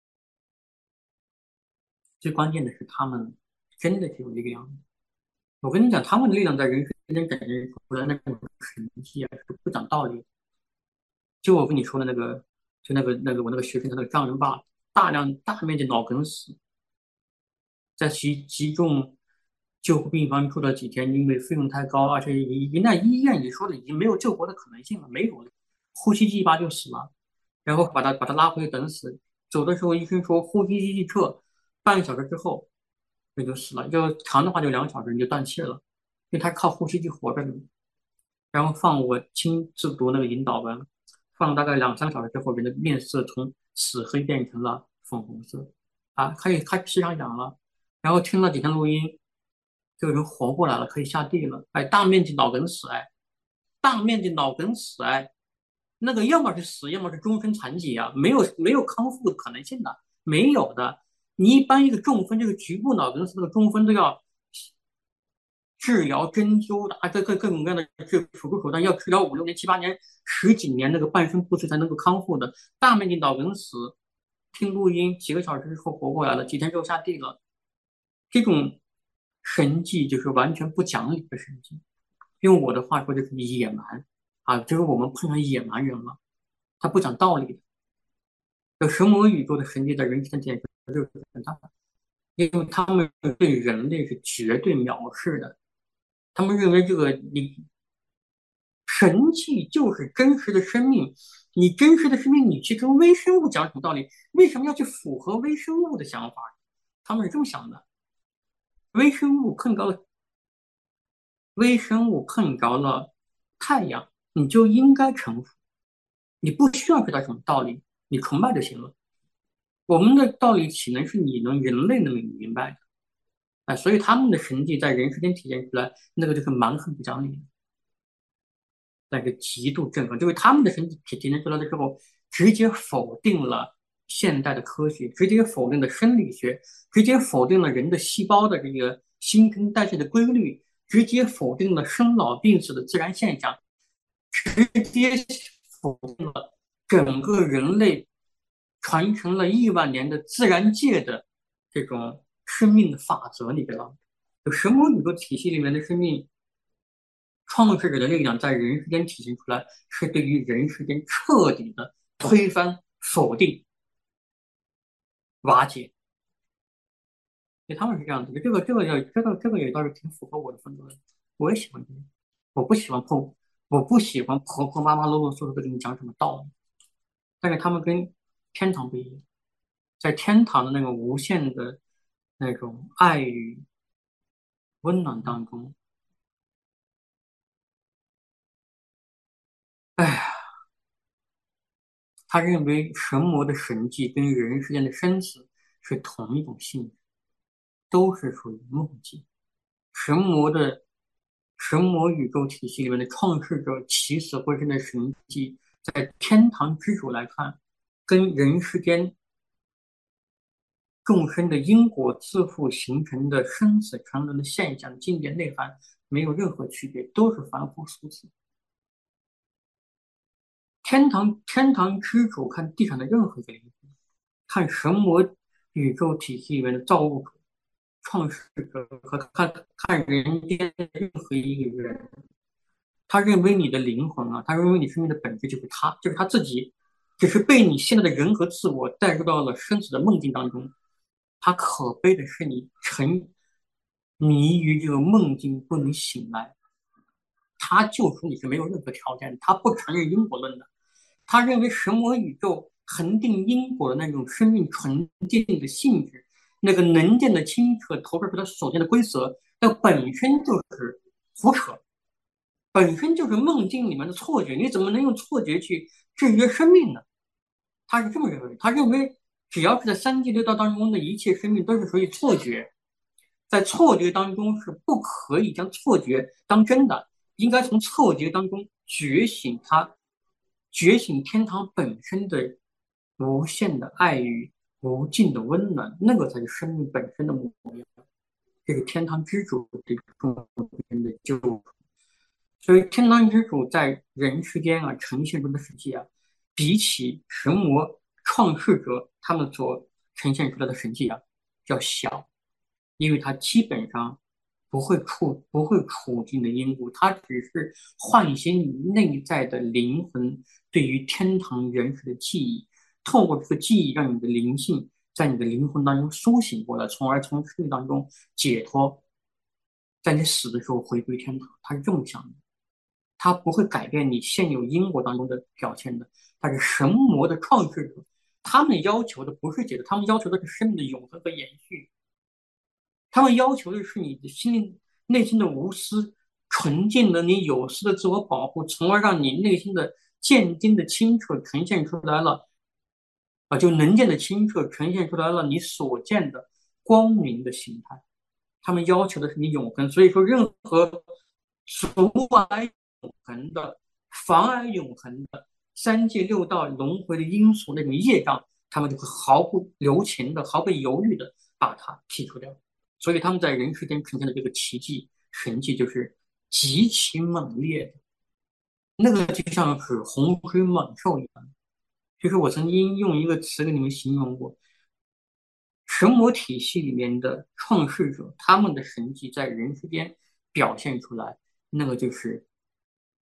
最关键的是，他们真的是有力量的。我跟你讲，他们的力量在人世间展现出来那种神迹啊，是不讲道理的。就我跟你说的那个，就那个我那个学生他那个丈人爸，大面积脑梗死，在急重救护病房住了几天，因为费用太高，而且那医院里说的已经没有救活的可能性了，没有了，呼吸机一拔就死了，然后把他拉回去等死，走的时候医生说呼吸机一撤，半个小时之后人就死了，就长的话就2小时你就断气了，因为他靠呼吸机活着的。然后放我亲自读那个引导文，放了大概2、3个小时之后，人的面色从死黑变成了粉红色，啊，他皮上痒了，然后听了几天录音，这个人活过来了，可以下地了，哎，大面积脑梗死，哎，大面积脑梗死，哎，那个要么是死，要么是终身残疾啊，没有康复的可能性的，没有的。你一般一个中风，这个局部脑梗死，这个中风都要治疗针灸的啊，各种各样的手术手段，要治疗5、6年、7、8年、10几年，那个半身不遂才能够康复的。大面积脑梗死，听录音几个小时之后活过来了，几天之后下地了。这种神迹就是完全不讲理的神迹，用我的话说就是野蛮啊，就是我们碰上野蛮人了，他不讲道理的。这神魔宇宙的神迹在人间简直就是很大，因为他们对人类是绝对藐视的，他们认为这个神迹就是真实的生命，你真实的生命，你去跟微生物讲什么道理？为什么要去符合微生物的想法？他们是这么想的：微生物碰着了，微生物碰着了太阳，你就应该臣服，你不需要给他什么道理，你崇拜就行了。我们的道理岂能是你能人类能明白的？啊，所以他们的神迹在人世间体现出来，那个就是蛮横不讲理，那个极度震撼。就是他们的神迹体现出来的之后，直接否定了现代的科学，直接否定了生理学，直接否定了人的细胞的这个新陈代谢的规律，直接否定了生老病死的自然现象，直接否定了整个人类传承了亿万年的自然界的这种生命的法则，你知道吗？就神魔宇宙体系里面的生命创世者的力量在人世间体现出来，是对于人世间彻底的推翻、否定、瓦解。对，他们是这样子的，这个也倒是挺符合我的风格的。我也喜欢这个，我不喜欢婆，我不喜欢婆婆妈妈啰啰嗦嗦的跟你讲什么道理。但是他们跟天堂不一样，在天堂的那个无限的那种爱与温暖当中，哎，他认为神魔的神迹跟人世间的生死是同一种性质，都是属于梦境。神魔的神魔宇宙体系里面的创世者起死回生的神迹，在天堂之主来看，跟人世间众生的因果自负形成的生死沉沦的现象经典内涵没有任何区别，都是凡夫俗子。天堂之主看地上的任何一个灵魂，看神魔宇宙体系里面的造物主、创世者和看人间的任何一个人，他认为你的灵魂啊，他认为你生命的本质就是他，就是他自己，只是被你现在的人和自我带入到了生死的梦境当中。他可悲的是你沉迷于这个梦境不能醒来，他救赎你是没有任何条件的，他不承认因果论的，他认为神魔宇宙恒定因果的那种生命纯净的性质，那个能见的清澈投射出他所见的规则，那本身就是胡扯，本身就是梦境里面的错觉，你怎么能用错觉去制约生命呢？他是这么认为，他认为只要是在三界六道当中的一切生命都是属于错觉，在错觉当中是不可以将错觉当真的，应该从错觉当中觉醒它，觉醒天堂本身的无限的爱与无尽的温暖，那个才是生命本身的模样。这个天堂之主对众生的救赎。所以天堂之主在人世间啊呈现出的世界啊，比起神魔创世者他们所呈现出来的神迹啊，要小，因为它基本上不会处进的因果，它只是唤醒你内在的灵魂对于天堂人世的记忆，透过这个记忆，让你的灵性在你的灵魂当中苏醒过来，从而从生命当中解脱，在你死的时候回归天堂。他是这么想的。它不会改变你现有因果当中的表现的。但是神魔的创世者，他们要求的不是解脱，他们要求的是生命的永恒和延续。他们要求的是你的心灵内心的无私、纯净的你有私的自我保护，从而让你内心的见精的清澈呈现出来了就能见的清澈呈现出来了你所见的光明的形态。他们要求的是你永恒，所以说任何阻碍永恒的、妨碍永恒的三界六道轮回的因素那种业障，他们就会毫不留情的、毫不犹豫的把它剔除掉。所以他们在人世间呈现的这个奇迹神迹，就是极其猛烈的，那个就像是洪水猛兽一样。就是我曾经用一个词给你们形容过，神魔体系里面的创世者，他们的神迹在人世间表现出来，那个就是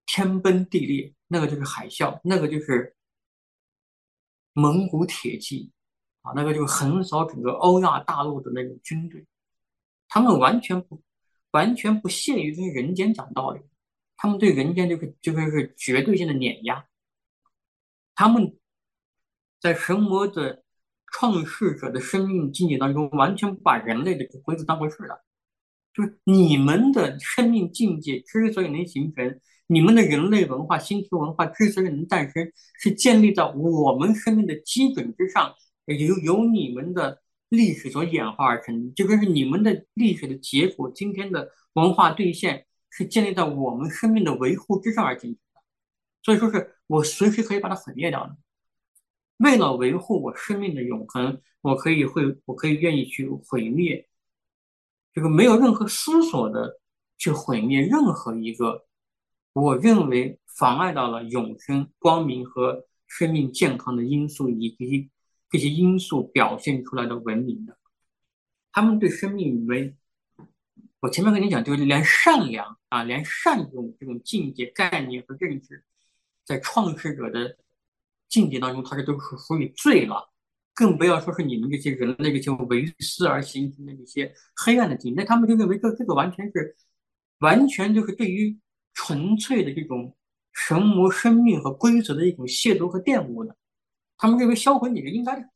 天崩地裂，那个就是海啸，那个就是蒙古铁骑啊，那个就是横扫整个欧亚大陆的那种军队。他们完全不屑于跟人间讲道理，他们对人间就是绝对性的碾压。他们在神魔的创世者的生命境界当中，完全不把人类的规则当回事的。就是你们的生命境界之所以能形成，你们的人类文化、星球文化之所以能诞生，是建立在我们生命的基准之上，由你们的历史所演化而成，就说是你们的历史的结果，今天的文化兑现是建立在我们生命的维护之上而形成的。所以说是我随时可以把它毁灭掉的。为了维护我生命的永恒，我可以愿意去毁灭这个没有任何思索的去毁灭任何一个我认为妨碍到了永生、光明和生命健康的因素，以及这些因素表现出来的文明的。他们对生命没，我前面跟你讲，就是连善良啊，连善这种境界、概念和认知，在创世者的境界当中，它是都是属于罪了。更不要说是你们这些人类这些为私而形成的一些黑暗的境界，那他们就认为这个完全就是对于纯粹的这种神魔生命和规则的一种亵渎和玷污的。他们认为销毁你是应该的。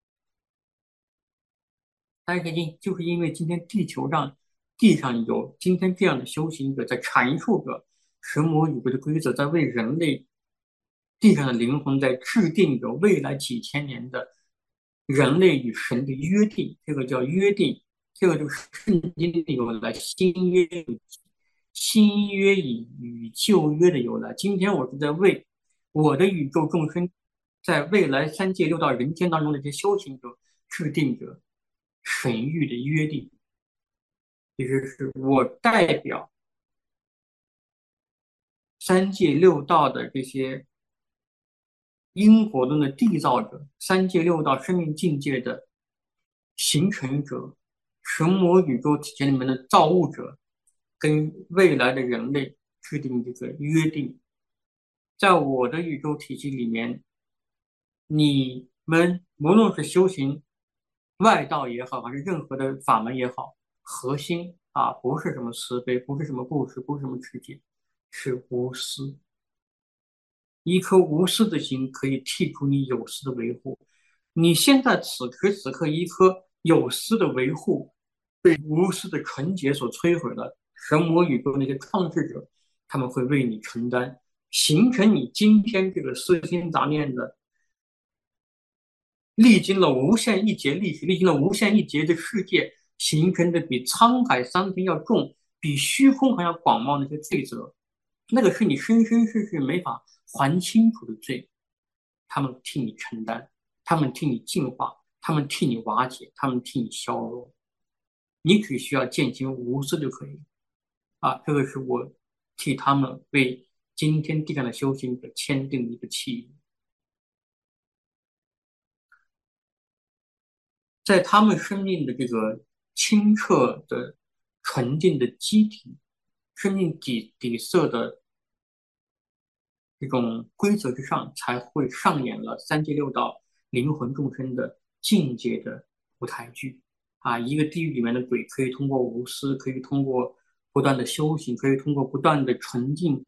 但是就是因为今天地上有今天这样的修行者在阐述着神魔宇宙的规则，在为人类地上的灵魂在制定着未来几千年的人类与神的约定，这个叫约定，这个就是圣经的由来，新约与旧约的由来。今天我是在为我的宇宙众生，在未来三界六道人间当中的这些修行者制定着神谕的约定，也就是我代表三界六道的这些因果论的缔造者，三界六道生命境界的形成者，神魔宇宙体系里面的造物者，跟未来的人类制定这个约定。在我的宇宙体系里面，你们无论是修行外道也好，还是任何的法门也好，核心啊，不是什么慈悲，不是什么故事，不是什么持戒，是无私。一颗无私的心可以剔除你有私的维护。你现在此时此刻一颗有私的维护，被无私的纯洁所摧毁了。神魔宇宙那些创世者，他们会为你承担，形成你今天这个私心杂念的，历经了无限一劫历史，历经了无限一劫的世界，形成的比沧海桑田要重，比虚空还要广袤的那些罪责，那个是你生生世世没法还清楚的罪。他们替你承担，他们替你净化，他们替你瓦解，他们替你消弱，你只需要践行无私就可以啊！这个是我替他们为今天地上的修行者签订的一个契约，在他们生命的这个清澈的、纯净的基体、生命底色的这种规则之上，才会上演了三界六道灵魂众生的境界的舞台剧。啊，一个地狱里面的鬼可以通过无私，可以通过不断的修行，可以通过不断的纯净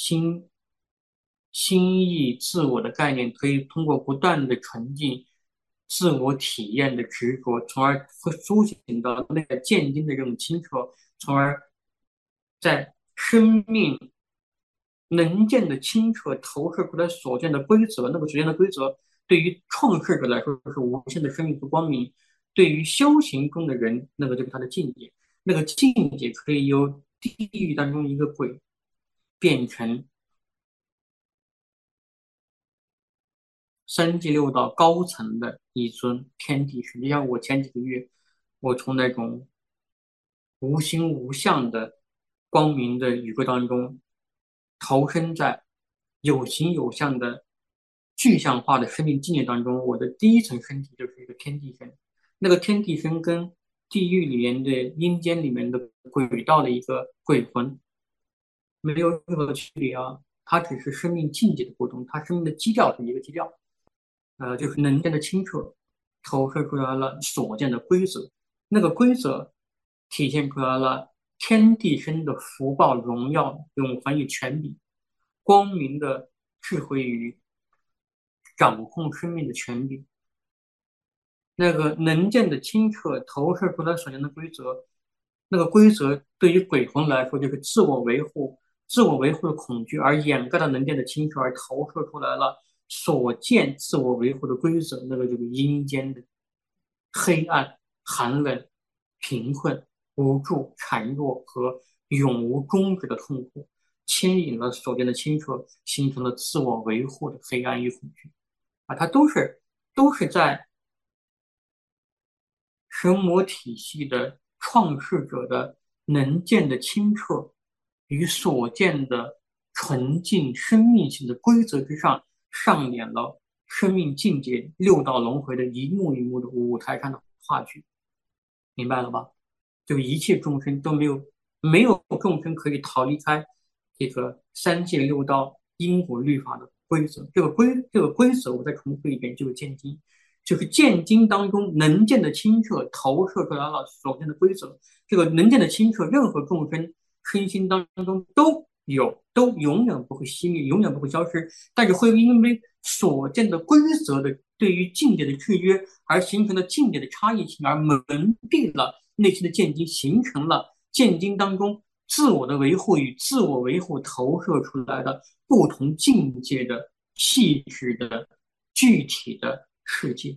心意自我的概念，可以通过不断的纯净自我体验的执着，从而会苏醒到那个见经的这种清澈，从而在生命能见的清澈投射出来所见的规则，那个所见的规则对于创世者来说是无限的生命和光明，对于修行中的人，那个就是他的境界，那个境界可以由地狱当中一个鬼变成三界六道高层的一尊天地神。就像我前几个月，我从那种无形无相的光明的宇宙当中，投身在有形有相的具象化的生命境界当中，我的第一层身体就是一个天地身。那个天地身跟地狱里面的阴间里面的鬼道的一个鬼魂没有任何区别啊。 它只是生命境界的不同，它生命的基调是一个基调。就是能见的清澈投射出来了所见的规则，那个规则体现出来了天地生的福报、荣耀、永恒与权柄，光明的智慧与掌控生命的权柄。那个能见的清澈投射出来所见的规则，那个规则对于鬼魂来说就是自我维护、自我维护的恐惧，而掩盖了能见的清澈，而投射出来了所见自我维护的规则，那个就是阴间的黑暗、寒冷、贫困、无助、孱弱和永无终止的痛苦，牵引了所见的清澈，形成了自我维护的黑暗与恐惧。啊，它都是在神魔体系的创世者的能见的清澈与所见的纯净生命性的规则之上，上演了生命境界六道轮回的一幕一幕的舞台上的话剧，明白了吧？就一切众生都没有众生可以逃离开这个三界六道因果律法的规则。这个规则，我再重复一遍，就是见经，就是见经当中能见的清澈投射出来了所见的规则。这个能见的清澈，任何众生身心当中都有，都永远不会熄灭，永远不会消失，但是会因为所见的规则的对于境界的制约而形成的境界的差异性，而蒙蔽了内心的见经，形成了见经当中自我的维护与自我维护投射出来的不同境界的细致的具体的世界。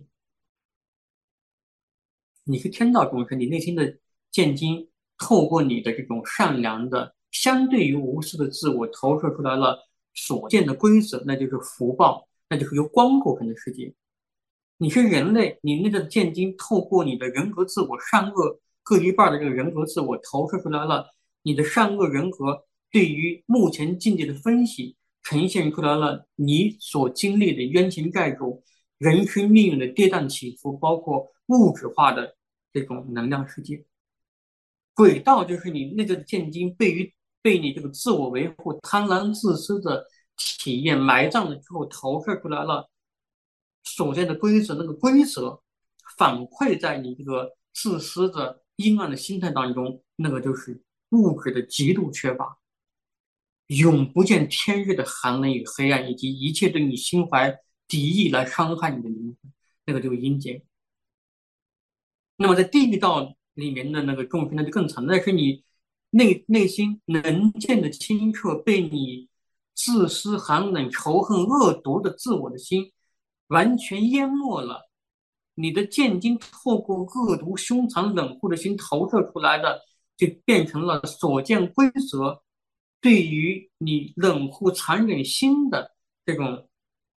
你是天道众生，你内心的见经透过你的这种善良的、相对于无私的自我投射出来了所见的规则，那就是福报，那就是由光构成的世界。你是人类，你那个见经透过你的人格自我善恶各一半的这个人格自我投射出来了你的善恶人格对于目前境界的分析，呈现出来了你所经历的冤情债主、人生命运的跌宕起伏，包括物质化的这种能量世界。轨道就是你那个见经被你这个自我维护、贪婪自私的体验埋葬了之后，投射出来了所见的规则，那个规则反馈在你这个自私的阴暗的心态当中，那个就是物质的极度缺乏，永不见天日的寒冷与黑暗，以及一切对你心怀敌意来伤害你的灵魂，那个就是阴间。那么在地狱道里面的那个众生呢，就更惨，那是你内心能见的清澈被你自私、寒冷、仇恨、恶毒的自我的心完全淹没了。你的见经透过恶毒、凶残、冷酷的心投射出来的，就变成了所见规则对于你冷酷、残忍心的这种，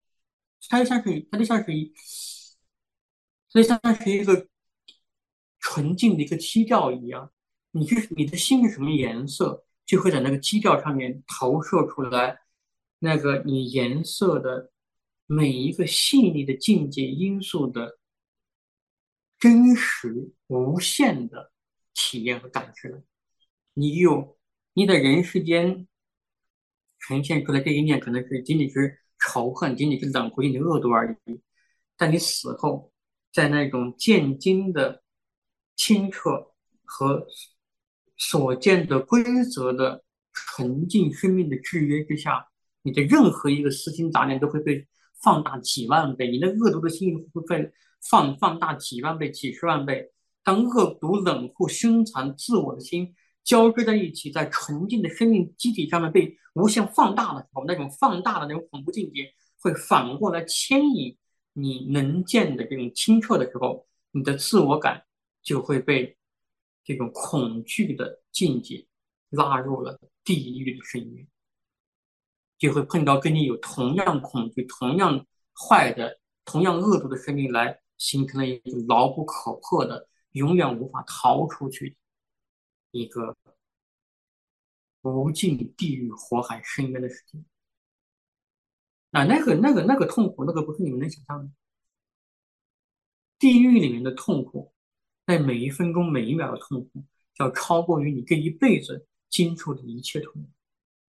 它就像是一个纯净的一个基调一样，你的心是什么颜色，就会在那个基调上面投射出来那个你颜色的每一个细腻的境界因素的真实无限的体验和感知。你有你在人世间呈现出来这一面，可能是仅仅是仇恨，仅仅是冷酷，仅仅恶毒而已。但你死后，在那种见经的清澈和所见的规则的纯净生命的制约之下，你的任何一个私心杂念都会被放大几万倍，你的恶毒的心会被放大几万倍、几十万倍。当恶毒、冷酷、凶残、自我的心交织在一起，在纯净的生命机体上面被无限放大的时候，那种放大的那种恐怖境界会反过来牵引你能见的这种清澈的时候，你的自我感就会被这种恐惧的境界拉入了地狱的深渊，就会碰到跟你有同样恐惧、同样坏的、同样恶毒的生命来形成了一个牢不可破的、永远无法逃出去的一个无尽地狱火海深渊的世界。啊，那个痛苦，那个不是你们能想象的。地狱里面的痛苦，在每一分钟每一秒的痛苦，要超过于你这一辈子经受的一切痛苦。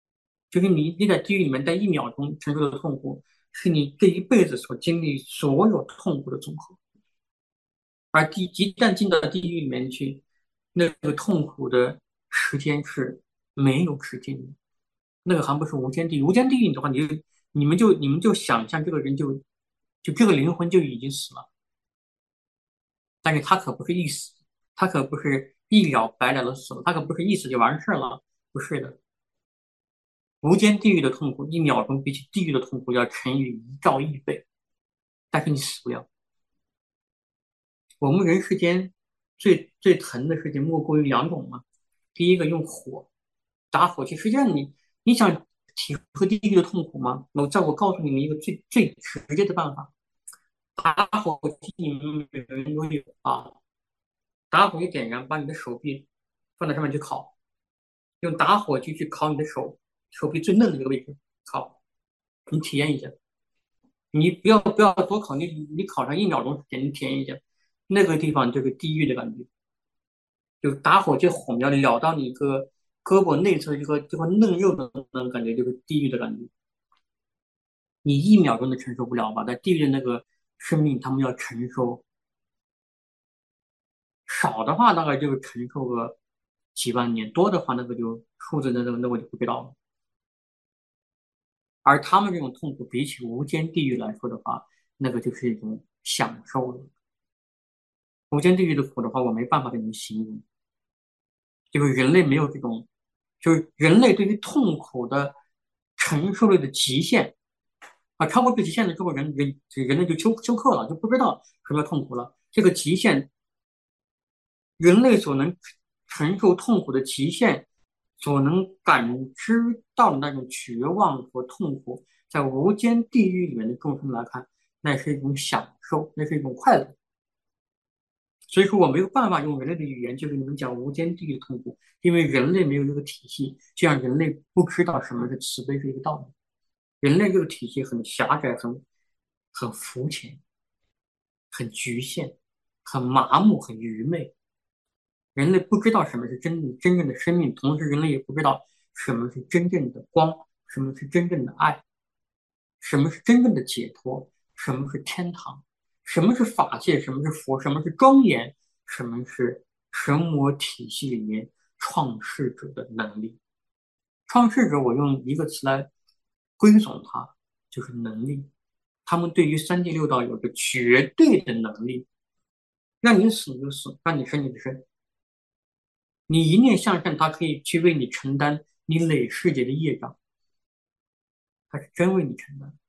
就是你在地狱里面待1秒钟承受的痛苦，是你这一辈子所经历所有痛苦的总和。而一旦进到地狱里面去，那个痛苦的时间是没有时间的，那个还不是无间地狱。无间地狱的话，你们就想象这个人就这个灵魂就已经死了，但是他可不是一死，他可不是一了百了的死了，他可不是一死就完事儿了，不是的。无间地狱的痛苦，1秒钟比起地狱的痛苦要乘以1兆亿倍，但是你死不了。我们人世间最疼的事情莫过于两种嘛。第一个用火打火机，实际上你想体会地狱的痛苦吗？我告诉你们一个最直接的办法，打火机你们每个人都有啊，打火机点燃，把你的手臂放在上面去烤，用打火机去烤你的手臂最嫩的这个位置烤，你体验一下。你不要多烤，你烤上1秒钟时间，你体验一下，那个地方就是地狱的感觉。就打火机火苗燎到你一个胳膊内侧这个嫩肉的那种感觉，就是地狱的感觉。你1秒钟都承受不了吧？在地狱的那个生命，他们要承受少的话，大概就承受个几万年；多的话，那个就数字那我就不知道了。而他们这种痛苦，比起无间地狱来说的话，那个就是一种享受了。无间地狱的苦的话，我没办法给你们形容。就是人类没有这种，就是人类对于痛苦的承受力的极限啊，超过这极限了之后，人类就休克了，就不知道什么叫痛苦了。这个极限，人类所能承受痛苦的极限，所能感知到的那种绝望和痛苦，在无间地狱里面的众生来看，那是一种享受，那是一种快乐。所以说我没有办法用人类的语言去跟你们讲无间地狱的痛苦，因为人类没有这个体系，就像人类不知道什么是慈悲是一个道理。人类这个体系很狭窄，很肤浅，很局限，很麻木，很愚昧。人类不知道什么是真正的生命，同时人类也不知道什么是真正的光，什么是真正的爱，什么是真正的解脱，什么是天堂，什么是法界，什么是佛，什么是庄严，什么是神魔体系里面创世者的能力。创世者，我用一个词来归总它，就是能力。他们对于三界六道有着绝对的能力，让你死你就死，让你生你就生。你一念向善，他可以去为你承担你累世界的业障，他是真为你承担。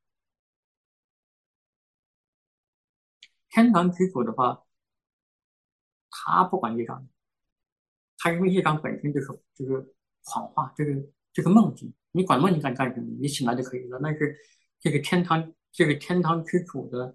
天堂之主的话，他不管业障，他认为业障本身就是谎话，这个梦境，你管梦境干什么？你醒来就可以了。但是这个天堂之主的，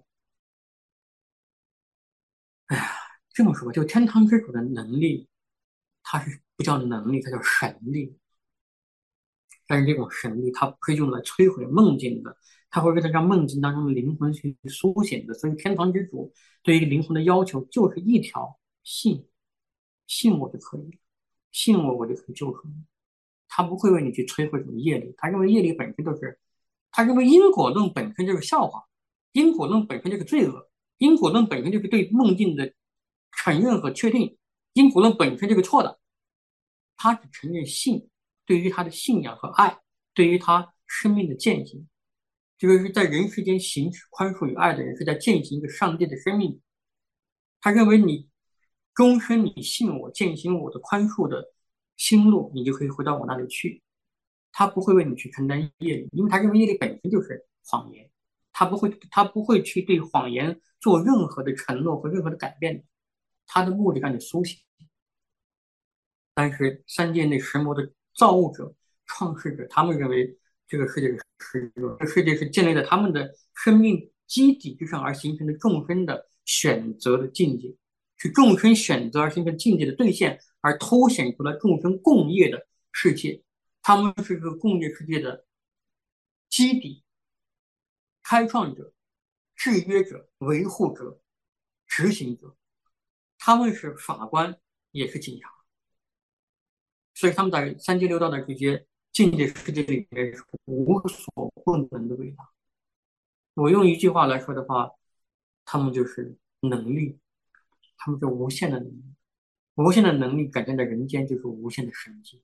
哎呀，这么说吧，就天堂之主的能力，它是不叫能力，它叫神力。但是这种神力，它不是用来摧毁梦境的，它会为了让梦境当中的灵魂去苏醒的。所以，天堂之主对于灵魂的要求就是一条：信，信我就可以了，信我，我就可以救赎你。他不会为你去摧毁什么业力，他认为业力本身就是，他认为因果论本身就是笑话，因果论本身就是罪恶，因果论本身就是对梦境的承认和确定，因果论本身就是错的。他只承认信，对于他的信仰和爱，对于他生命的践行，这个是在人世间行使宽恕与爱的人，是在践行一个上帝的生命。他认为你终身你信我，践行我的宽恕的心路，你就可以回到我那里去。他不会为你去承担业力，因为他认为业力本身就是谎言，他不会去对谎言做任何的承诺和任何的改变的。他的目的让你苏醒。但是三界内神魔的造物者、创世者，他们认为这个世界是这个世界是建立在他们的生命基底之上而形成的众生的选择的境界，是众生选择而形成境界的兑现，而凸显出来众生共业的世界。他们是这个共业世界的基底、开创者、制约者、维护者、执行者。他们是法官，也是警察。所以他们在三界六道的这些境界世界里面是无所不能的伟大。我用一句话来说的话，他们就是能力，他们是无限的能力，无限的能力展现在人间就是无限的神迹。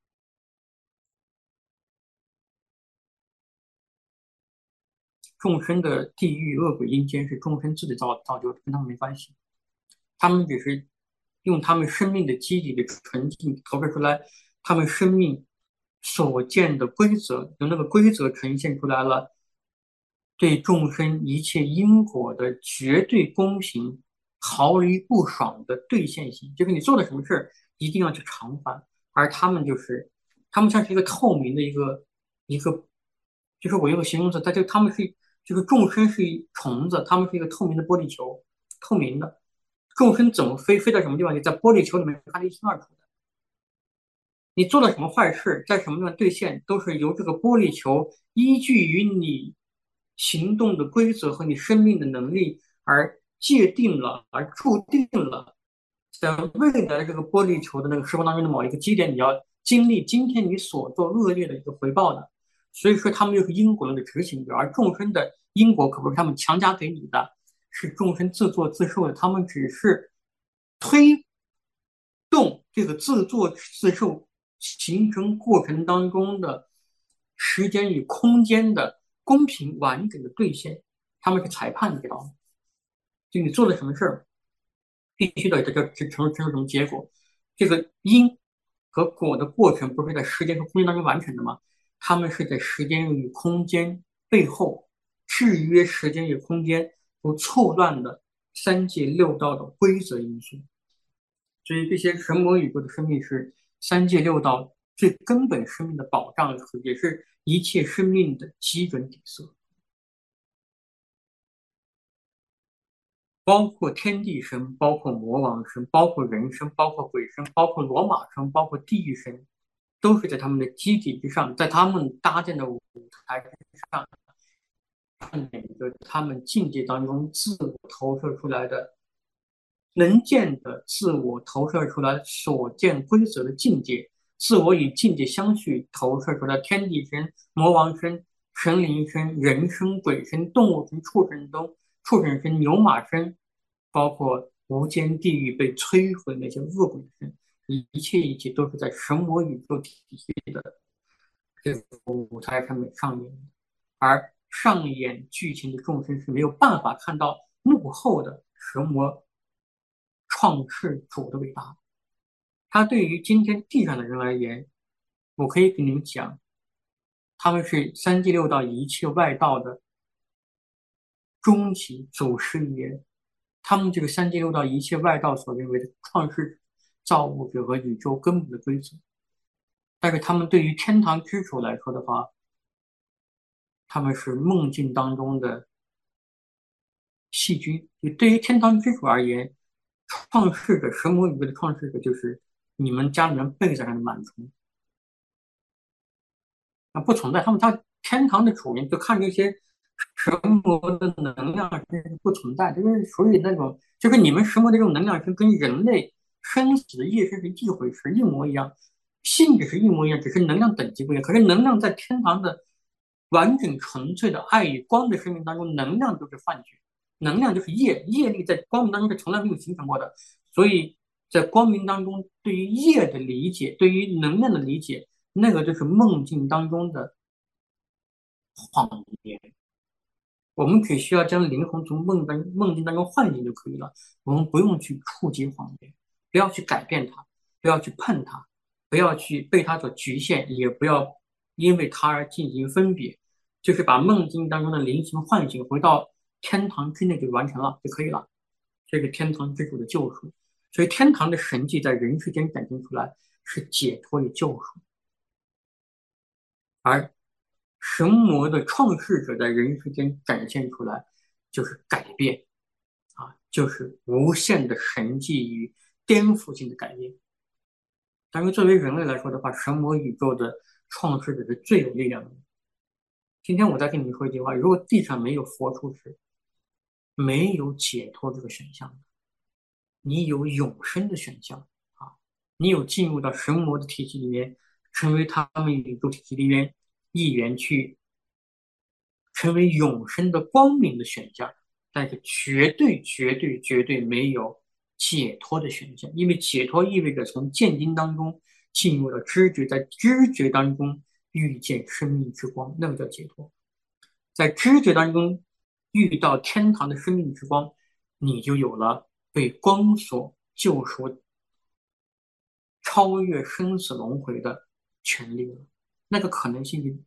众生的地狱、恶鬼、阴间是众生自己造就的，跟他们没关系。他们只是用他们生命的基底的纯净投射出来，他们生命所见的规则，用那个规则呈现出来了对众生一切因果的绝对公平、毫厘不爽的兑现性，就是你做了什么事儿一定要去偿还，而他们就是，他们像是一个透明的一个，就是我用个形容词，他们是就是众生是一虫子，他们是一个透明的玻璃球，透明的，众生怎么飞到什么地方去，在玻璃球里面看得一清二楚的。你做了什么坏事，在什么地方兑现，都是由这个玻璃球依据于你行动的规则和你生命的能力而界定了，而注定了，在未来这个玻璃球的那个时光当中的某一个基点，你要经历今天你所做恶劣的一个回报的。所以说，他们又是因果论的执行者，而众生的因果可不是他们强加给你的，是众生自作自受的。他们只是推动这个自作自受形成过程当中的时间与空间的公平完整的兑现，他们是裁判，你知道吗？就你做了什么事儿，必须得这个承受什么结果。这个因和果的过程不是在时间和空间当中完成的吗？他们是在时间与空间背后制约时间与空间不错乱的三界六道的规则因素。所以这些神魔宇宙的生命是三界六道最根本生命的保障，也是一切生命的基准底色。包括天地神，包括魔王神，包括人生，包括鬼神，包括罗马神，包括地狱神，都是在他们的基底之上，在他们搭建的舞台之上，扮演着他们境界当中自我投射出来的能见的自我投射出来所见规则的境界，自我与境界相续投射出来天地神、魔王神、神灵神、人生、鬼神、动物神、畜生神、牛马神，包括无间地狱被摧毁那些恶鬼神，一切都是在神魔宇宙体系的这个舞台上面上演的，而上演剧情的众生是没有办法看到幕后的神魔创世主的伟大。他对于今天地上的人而言，我可以跟你们讲，他们是三界六道一切外道的终极祖师爷，他们这个三界六道一切外道所认为的创世造物者和宇宙根本的规则。但是他们对于天堂之主来说的话，他们是梦境当中的细菌。就对于天堂之主而言，创世者神魔宇宙的创世者就是你们家里面被子上的螨虫。啊，不存在。他天堂的主人就看这些神魔的能量是不存在，就是属于那种，就是你们神魔的这种能量是跟人类生死的业生是一回事，一模一样，性质是一模一样，只是能量等级不一样。可是能量在天堂的完整纯粹的爱与光的生命当中，能量就是幻觉，能量就是业力在光明当中是从来没有形成过的，所以在光明当中对于业的理解，对于能量的理解。那个就是梦境当中的谎言，我们只需要将灵魂从梦境当中唤醒就可以了，我们不用去触及谎言，不要去改变它，不要去碰它，不要去被它所局限，也不要因为它而进行分别，就是把梦境当中的灵魂唤醒，回到天堂之内就完成了就可以了。这个天堂之主的救赎，所以天堂的神迹在人世间展现出来是解脱与救赎。而神魔的创世者在人世间展现出来，就是改变啊，就是无限的神迹与颠覆性的改变。但是作为人类来说的话，神魔宇宙的创世者是最有力量的。今天我再跟你们说一句话：如果地上没有佛出世，没有解脱这个选项，你有永生的选项啊，你有进入到神魔的体系里面成为他们宇宙体系里面一员，去成为永生的光明的选项，但是绝对绝对绝对没有解脱的选项，因为解脱意味着从见经当中进入了知觉，在知觉当中遇见生命之光，那个叫解脱。在知觉当中遇到天堂的生命之光，你就有了被光所救赎、超越生死轮回的权利了。那个可能性就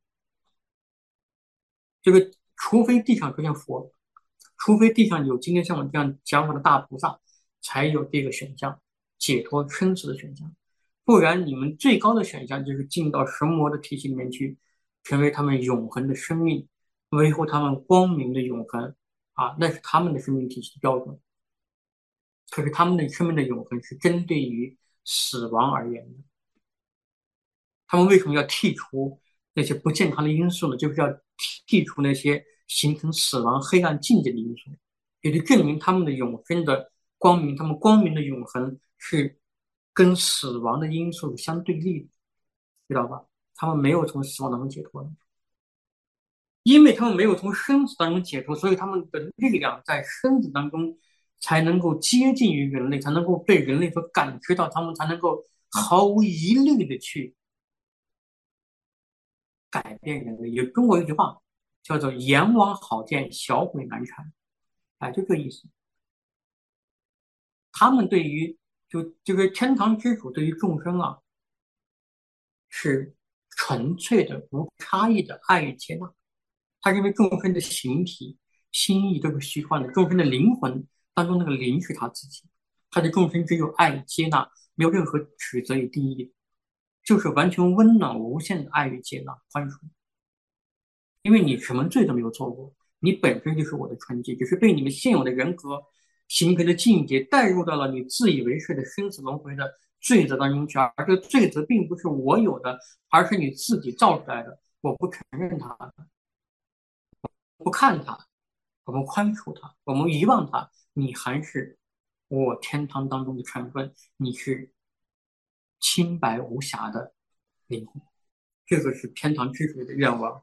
这个，除非地上出现佛，除非地上有今天像我这样讲法的大菩萨，才有这个选项，解脱生死的选项。不然，你们最高的选项就是进到神魔的体系里面去，成为他们永恒的生命，维护他们光明的永恒啊，那是他们的生命体系的标准。可是他们的生命的永恒是针对于死亡而言的。他们为什么要剔除那些不健康的因素呢？就是要剔除那些形成死亡黑暗境界的因素，也就证明他们的永生的光明，他们光明的永恒是跟死亡的因素相对立的，知道吧？他们没有从死亡当中解脱的，因为他们没有从生死当中解脱，所以他们的力量在生死当中才能够接近于人类，才能够被人类所感知到，他们才能够毫无疑虑的去改变人类。有中国有一句话叫做“阎王好见，小鬼难缠”，哎，就这意思。他们对于这个天堂之主对于众生啊，是纯粹的、无差异的爱与接纳。他认为众生的形体、心意都是虚幻的，众生的灵魂当中那个灵是他自己。他对众生只有爱与接纳，没有任何指责与定义，就是完全温暖无限的爱与接纳、宽恕。因为你什么罪都没有做过，你本身就是我的纯洁，只是被你们现有的人格形成的境界带入到了你自以为是的生死轮回的罪责当中去，而这个罪责并不是我有的，而是你自己造出来的。我不承认它，不看它，我们宽恕它，我们遗忘它，你还是我天堂当中的成分，你是清白无瑕的灵魂，这个是天堂之主的愿望。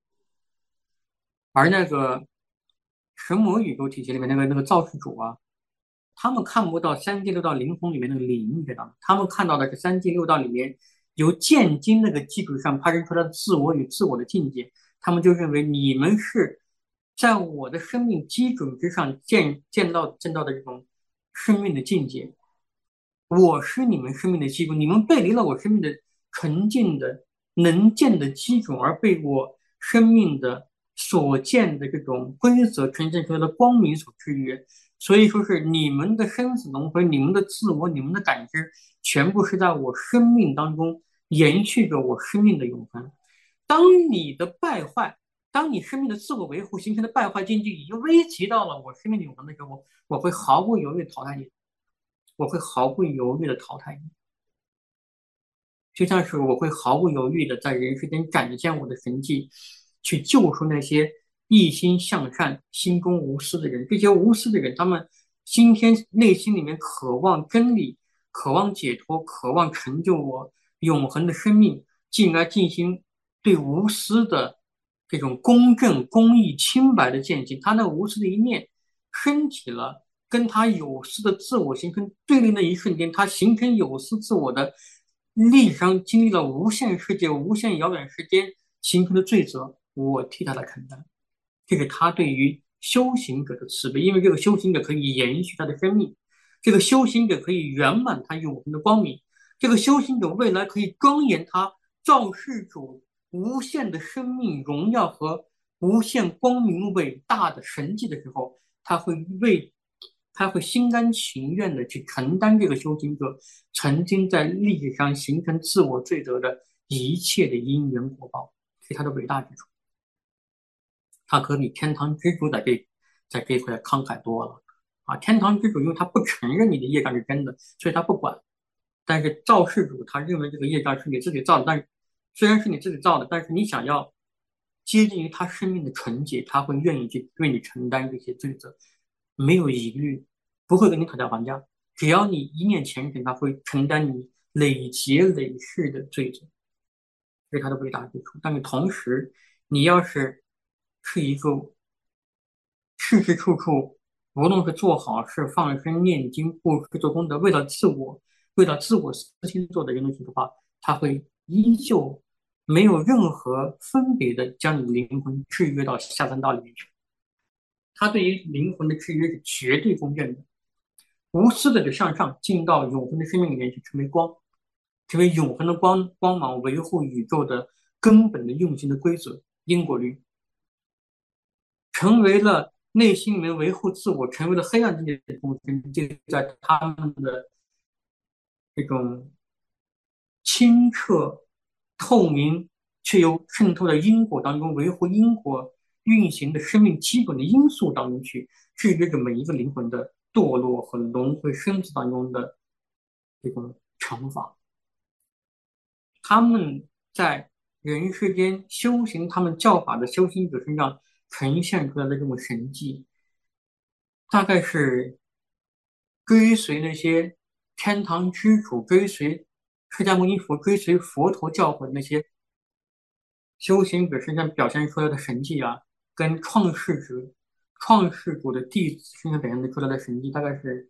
而那个神魔宇宙体系里面那个造世主啊，他们看不到三界六道灵魂里面那个灵，你知道吗？他们看到的是三界六道里面由见经那个基础上派生出来的自我与自我的境界，他们就认为你们是在我的生命基准之上见到的这种生命的境界，我是你们生命的基础，你们背离了我生命的纯净的能见的基准，而被我生命的所见的这种规则呈现出来的光明所制约。所以说是你们的生死轮回，你们的自我，你们的感知，全部是在我生命当中延续着我生命的永恒。当你的败坏，当你生命的自我维护形成的败坏境界已经危及到了我生命的永恒的时候，我会毫不犹豫地淘汰你。我会毫不犹豫的淘汰你，就像是我会毫不犹豫的在人世间展现我的神迹，去救赎那些一心向善、心中无私的人。这些无私的人，他们今天内心里面渴望真理，渴望解脱，渴望成就我永恒的生命，进而进行对无私的这种公正、公义、清白的践行。他那无私的一念升起了。跟他有私的自我形成对立的一瞬间，他形成有私自我的历史上经历了无限世界、无限遥远时间形成的罪责，我替他来承担。这是他对于修行者的慈悲，因为这个修行者可以延续他的生命，这个修行者可以圆满他永恒的光明，这个修行者未来可以庄严他造世主无限的生命荣耀和无限光明伟大的神迹的时候，他会心甘情愿的去承担这个修行者曾经在历史上形成自我罪责的一切的因缘果报，是他的伟大之处。他可比天堂之主在这一块慷慨多了啊！天堂之主因为他不承认你的业障是真的，所以他不管。但是造世主他认为这个业障是你自己造的，但是虽然是你自己造的，但是你想要接近于他生命的纯洁，他会愿意去为你承担这些罪责，没有疑虑，不会跟你讨价还价。只要你一念虔诚，他会承担你累劫累世的罪责。 这是它的伟大之处。但是同时，你要是一个事事处处，无论是做好事、放生、念经、布施、做功德，为了自我私心做的这东西的话，它会依旧没有任何分别的将你灵魂制约到下三道里面去。它对于灵魂的制约是绝对公正的，无私的就向上，进到永恒的生命里面去，成为光，成为永恒的光芒，维护宇宙的根本的运行的规则因果律，成为了内心里面维护自我，成为了黑暗境界的同时，就在他们的这种清澈、透明却又渗透在因果当中，维护因果运行的生命基本的因素当中去，制约着每一个灵魂的堕落和轮回生死当中的这种惩罚。他们在人世间修行，他们教法的修行者身上呈现出来的这种神迹，大概是追随那些天堂之主、追随释迦牟尼佛、追随佛陀教诲的那些修行者身上表现出来的神迹啊，跟创世主的弟子身上表现出来的神迹，大概是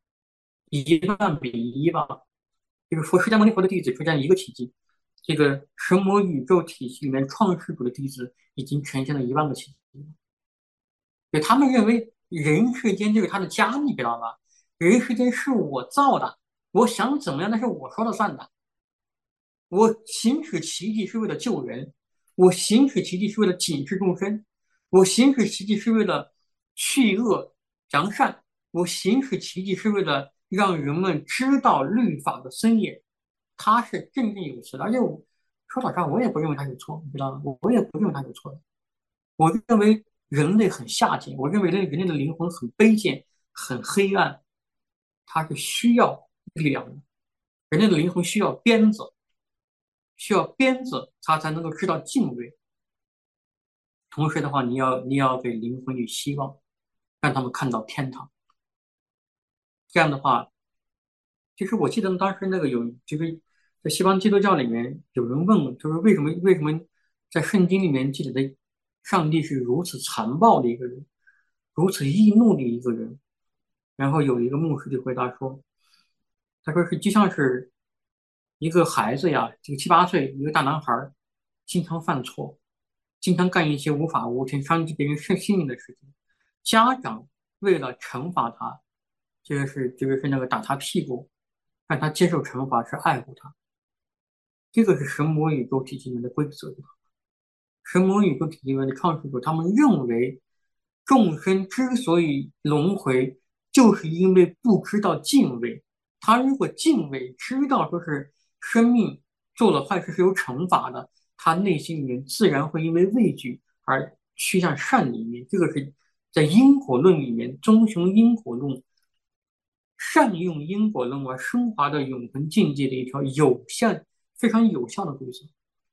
1万比1吧。这个释迦牟尼佛的弟子出现一个奇迹，这个神魔宇宙体系里面创世主的弟子已经呈现了1万个奇迹。对，他们认为人世间就是他的家，你知道吗？人世间是我造的，我想怎么样那是我说了算的。我行使奇迹是为了救人，我行使奇迹是为了警示众生，我行使奇迹是为了去恶扬善，我行使奇迹是为了让人们知道律法的森严。他是振振有词的，而且说老实话，我也不认为他有错，你知道吗？我也不认为他有错的。我认为人类很下贱，我认为人类的灵魂很卑贱、很黑暗，它是需要力量的。人类的灵魂需要鞭子，需要鞭子，它才能够知道敬畏。同时的话，你要给灵魂以希望，让他们看到天堂。这样的话，其实我记得当时那个就是在西方基督教里面有人问，就是为什么在圣经里面记载的上帝是如此残暴的一个人，如此易怒的一个人？然后有一个牧师就回答说，他说是就像是一个孩子呀，这个7、8岁一个大男孩儿，经常犯错，经常干一些无法无天、伤及别人性命的事情。家长为了惩罚他，这个是那个打他屁股，让他接受惩罚，是爱护他。这个是神魔宇宙体系里面的规则。神魔宇宙体系里面的创始者，他们认为众生之所以轮回，就是因为不知道敬畏。他如果敬畏，知道说是生命做了坏事是有惩罚的，他内心里面自然会因为畏惧而趋向善的一面。这个是在因果论里面遵循因果论、善用因果论而升华的永恒境界的一条非常有效的规则。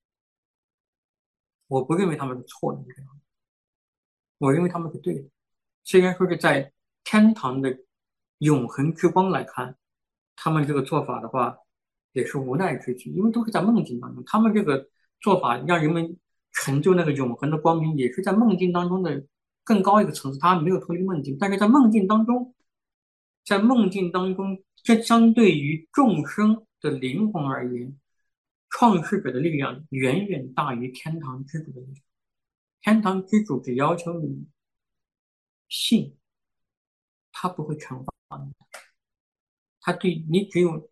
我不认为他们是错的，我认为他们是对的。虽然说是在天堂的永恒之光来看，他们这个做法的话也是无奈之举，因为都是在梦境当中。他们这个做法让人们成就那个永恒的光明，也是在梦境当中的更高一个层次。他没有脱离梦境，但是在梦境当中，这相对于众生的灵魂而言，创世者的力量远远大于天堂之主的力量。天堂之主只要求你信，他不会惩罚你，他对你只有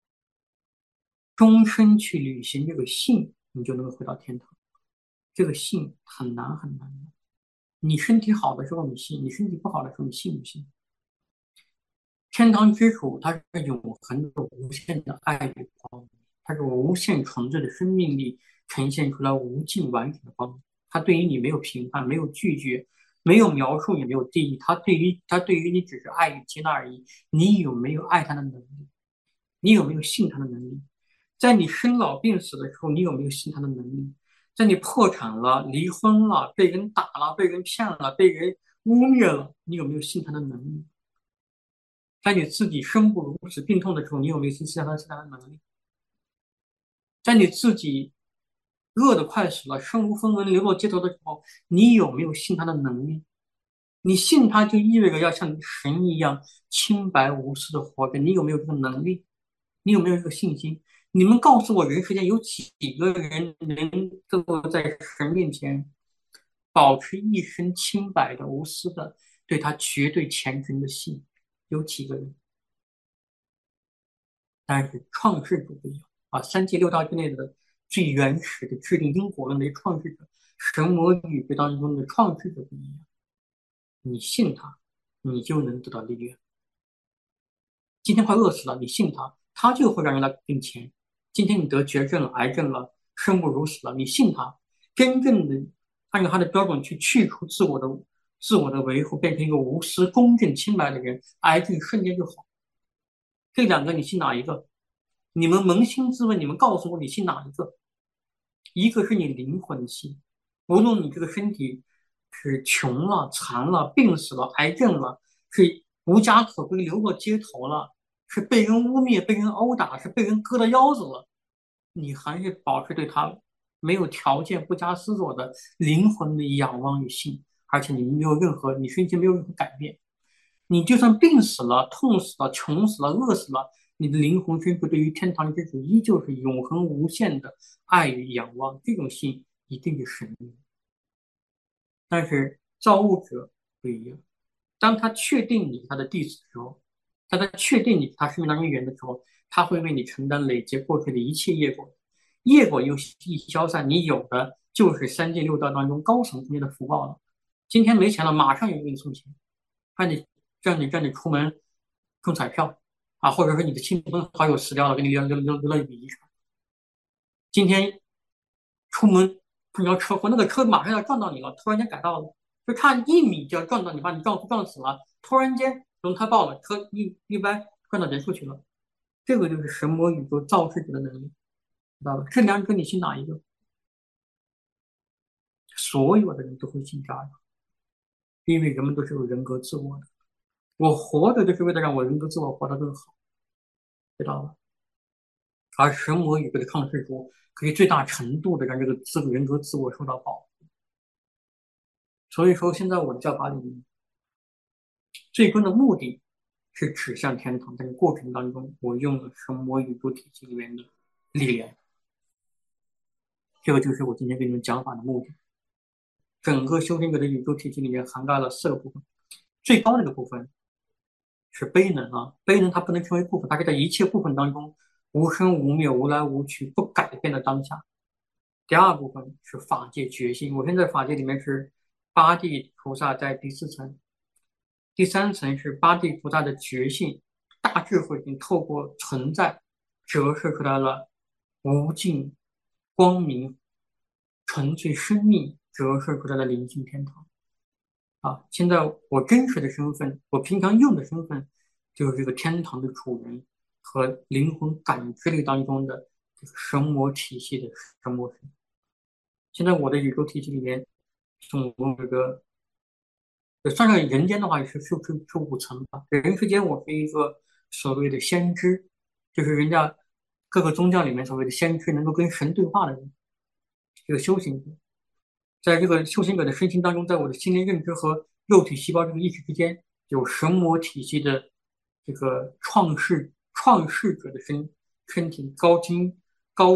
终身去履行这个信，你就能够回到天堂。这个信很难很难的。你身体好的时候你信，你身体不好的时候你信不信？天堂之主它是永恒的、无限的爱与光，它是无限纯粹的生命力呈现出来无尽完整的光明。它对于你没有评判，没有拒绝，没有描述，也没有定义。它对于你只是爱与接纳而已。你有没有爱他的能力？你有没有信他的能力？在你生老病死的时候，你有没有信他的能力？在你破产了、离婚了、被人打了、被人骗了、被人污蔑了，你有没有信他的能力？在你自己生不如死、病痛的时候，你有没有信他的能力？在你自己饿得快死了，身无分文，流落街头的时候，你有没有信他的能力？你信他，就意味着要像神一样清白无私的活着。你有没有这个能力？你有没有这个信心？你们告诉我，人世间有几个人能够在神面前保持一生清白的、无私的，对他绝对虔诚的信？有几个人？但是创世主不一样啊，三界六道之内的最原始的制定因果论的创世者，神魔宇宙当中的创世者不一样。你信他，你就能得到力量。今天快饿死了，你信他，他就会让人来给你钱。今天你得绝症了、癌症了、生不如死了，你信他，真正的按照他的标准去除自我的维护，变成一个无私、公正、清白的人，癌症瞬间就好。这两个你信哪一个？你们扪心自问，你们告诉我，你信哪一个？一个是你灵魂信，无论你这个身体是穷了、残了、病死了、癌症了，是无家可归、流落街头了，是被人污蔑、被人殴打，是被人割了腰子了，你还是保持对他没有条件、不加思索的灵魂的仰望与信，而且你没有任何，你身心没有任何改变。你就算病死了、痛死了、穷死了、饿死了，你的灵魂深处对于天堂之主依旧是永恒无限的爱与仰望。这种信一定是神秘，但是造物者不一样。当他确定你是他的弟子的时候，当他确定你是他生命当中一员的时候，他会为你承担累劫过去的一切业果。业果一消散，你有的就是三界六道当中高层次面的福报了。今天没钱了，马上有人给你送钱。让你出门中彩票啊，或者说你的亲朋好友死掉了，给你留了一笔遗产。今天出门碰到车祸，那个车马上要撞到你了，突然间改道了，就差1米就要撞到你，把你撞死了。突然间轮胎爆了，车一歪撞到人处去了。这个就是神魔宇宙造世者的能力，知道吧？这两者你信哪一个？所有的人都会信这个，因为人们都是有人格自我的。我活着就是为了让我人格自我活得更好，知道吧？而神魔宇宙的创世主可以最大程度的让这个人格自我受到保护。所以说，现在我的教法里面，最终的目的是指向天堂，但是过程当中，我用了神魔宇宙体系里面的力量，这个就是我今天给你们讲法的目的。整个修行者的宇宙体系里面涵盖了4个部分，最高的一个部分是悲能啊，悲能它不能成为部分，它是在一切部分当中无生无灭、无来无去、不改变的当下。第二部分是法界觉性，我现在法界里面是八地菩萨在第4层，第3层是八地菩萨的觉性，大智慧已经透过存在折射出来了无尽光明、纯粹生命折射出来的灵性天堂啊！现在我真实的身份，我平常用的身份，就是这个天堂的主人和灵魂感知力当中的这个神魔体系的神魔神。现在我的宇宙体系里面，总共这个算上人间的话，是5层吧。人世间，我是一个所谓的先知，就是人家各个宗教里面所谓的先知，能够跟神对话的人，这个修行者。在这个修行者的身心当中，在我的心灵认知和肉体细胞这个意识之间，有神魔体系的这个创世者的身体高，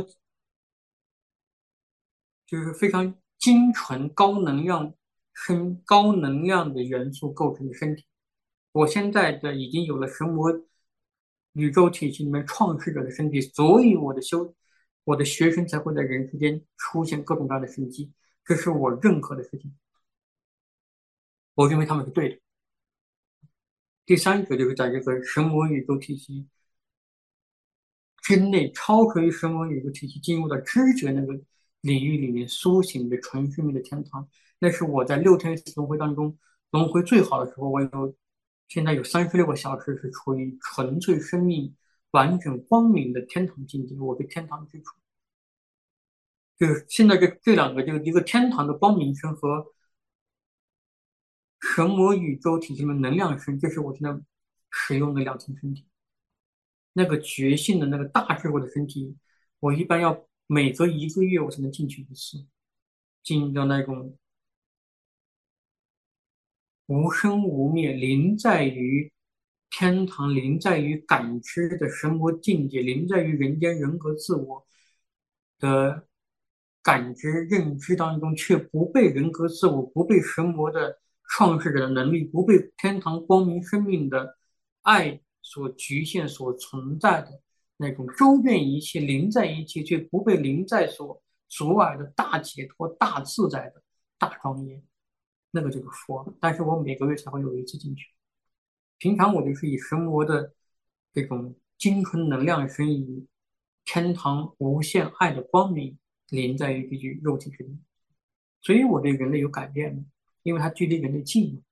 就是非常精纯高能量的元素构成的身体。我现在的已经有了神魔宇宙体系里面创世者的身体，所以我的学生才会在人世间出现各种各样的神迹，这是我认可的事情，我认为他们是对的。第三个就是在这个神魔宇宙体系之内，超出于神魔宇宙体系，进入到知觉那个领域里面苏醒的纯生命的天堂。那是我在6天4轮回当中轮回最好的时候。现在有36个小时是处于纯粹生命、完整光明的天堂境界，我是天堂之主。就是现在这两个，就是一个天堂的光明身和神魔宇宙体系的能量身，这是我现在使用的2层身体。那个觉性的那个大智慧的身体，我一般要每隔1个月我才能进去一次，进入到那种无生无灭、临在于天堂、临在于感知的神魔境界、临在于人间人格自我的感知认知当中，却不被人格自我、不被神魔的创世者的能力、不被天堂光明生命的爱所局限、所存在的那种周遍一切、临在一切，却不被临在所阻碍的大解脱、大自在的大庄严。那个就是佛，但是我每个月才会有一次进去。平常我就是以神魔的这种精纯能量身，以天堂无限爱的光明临在于这具肉体之中，所以我对人类有改变了，因为它距离人类近嘛。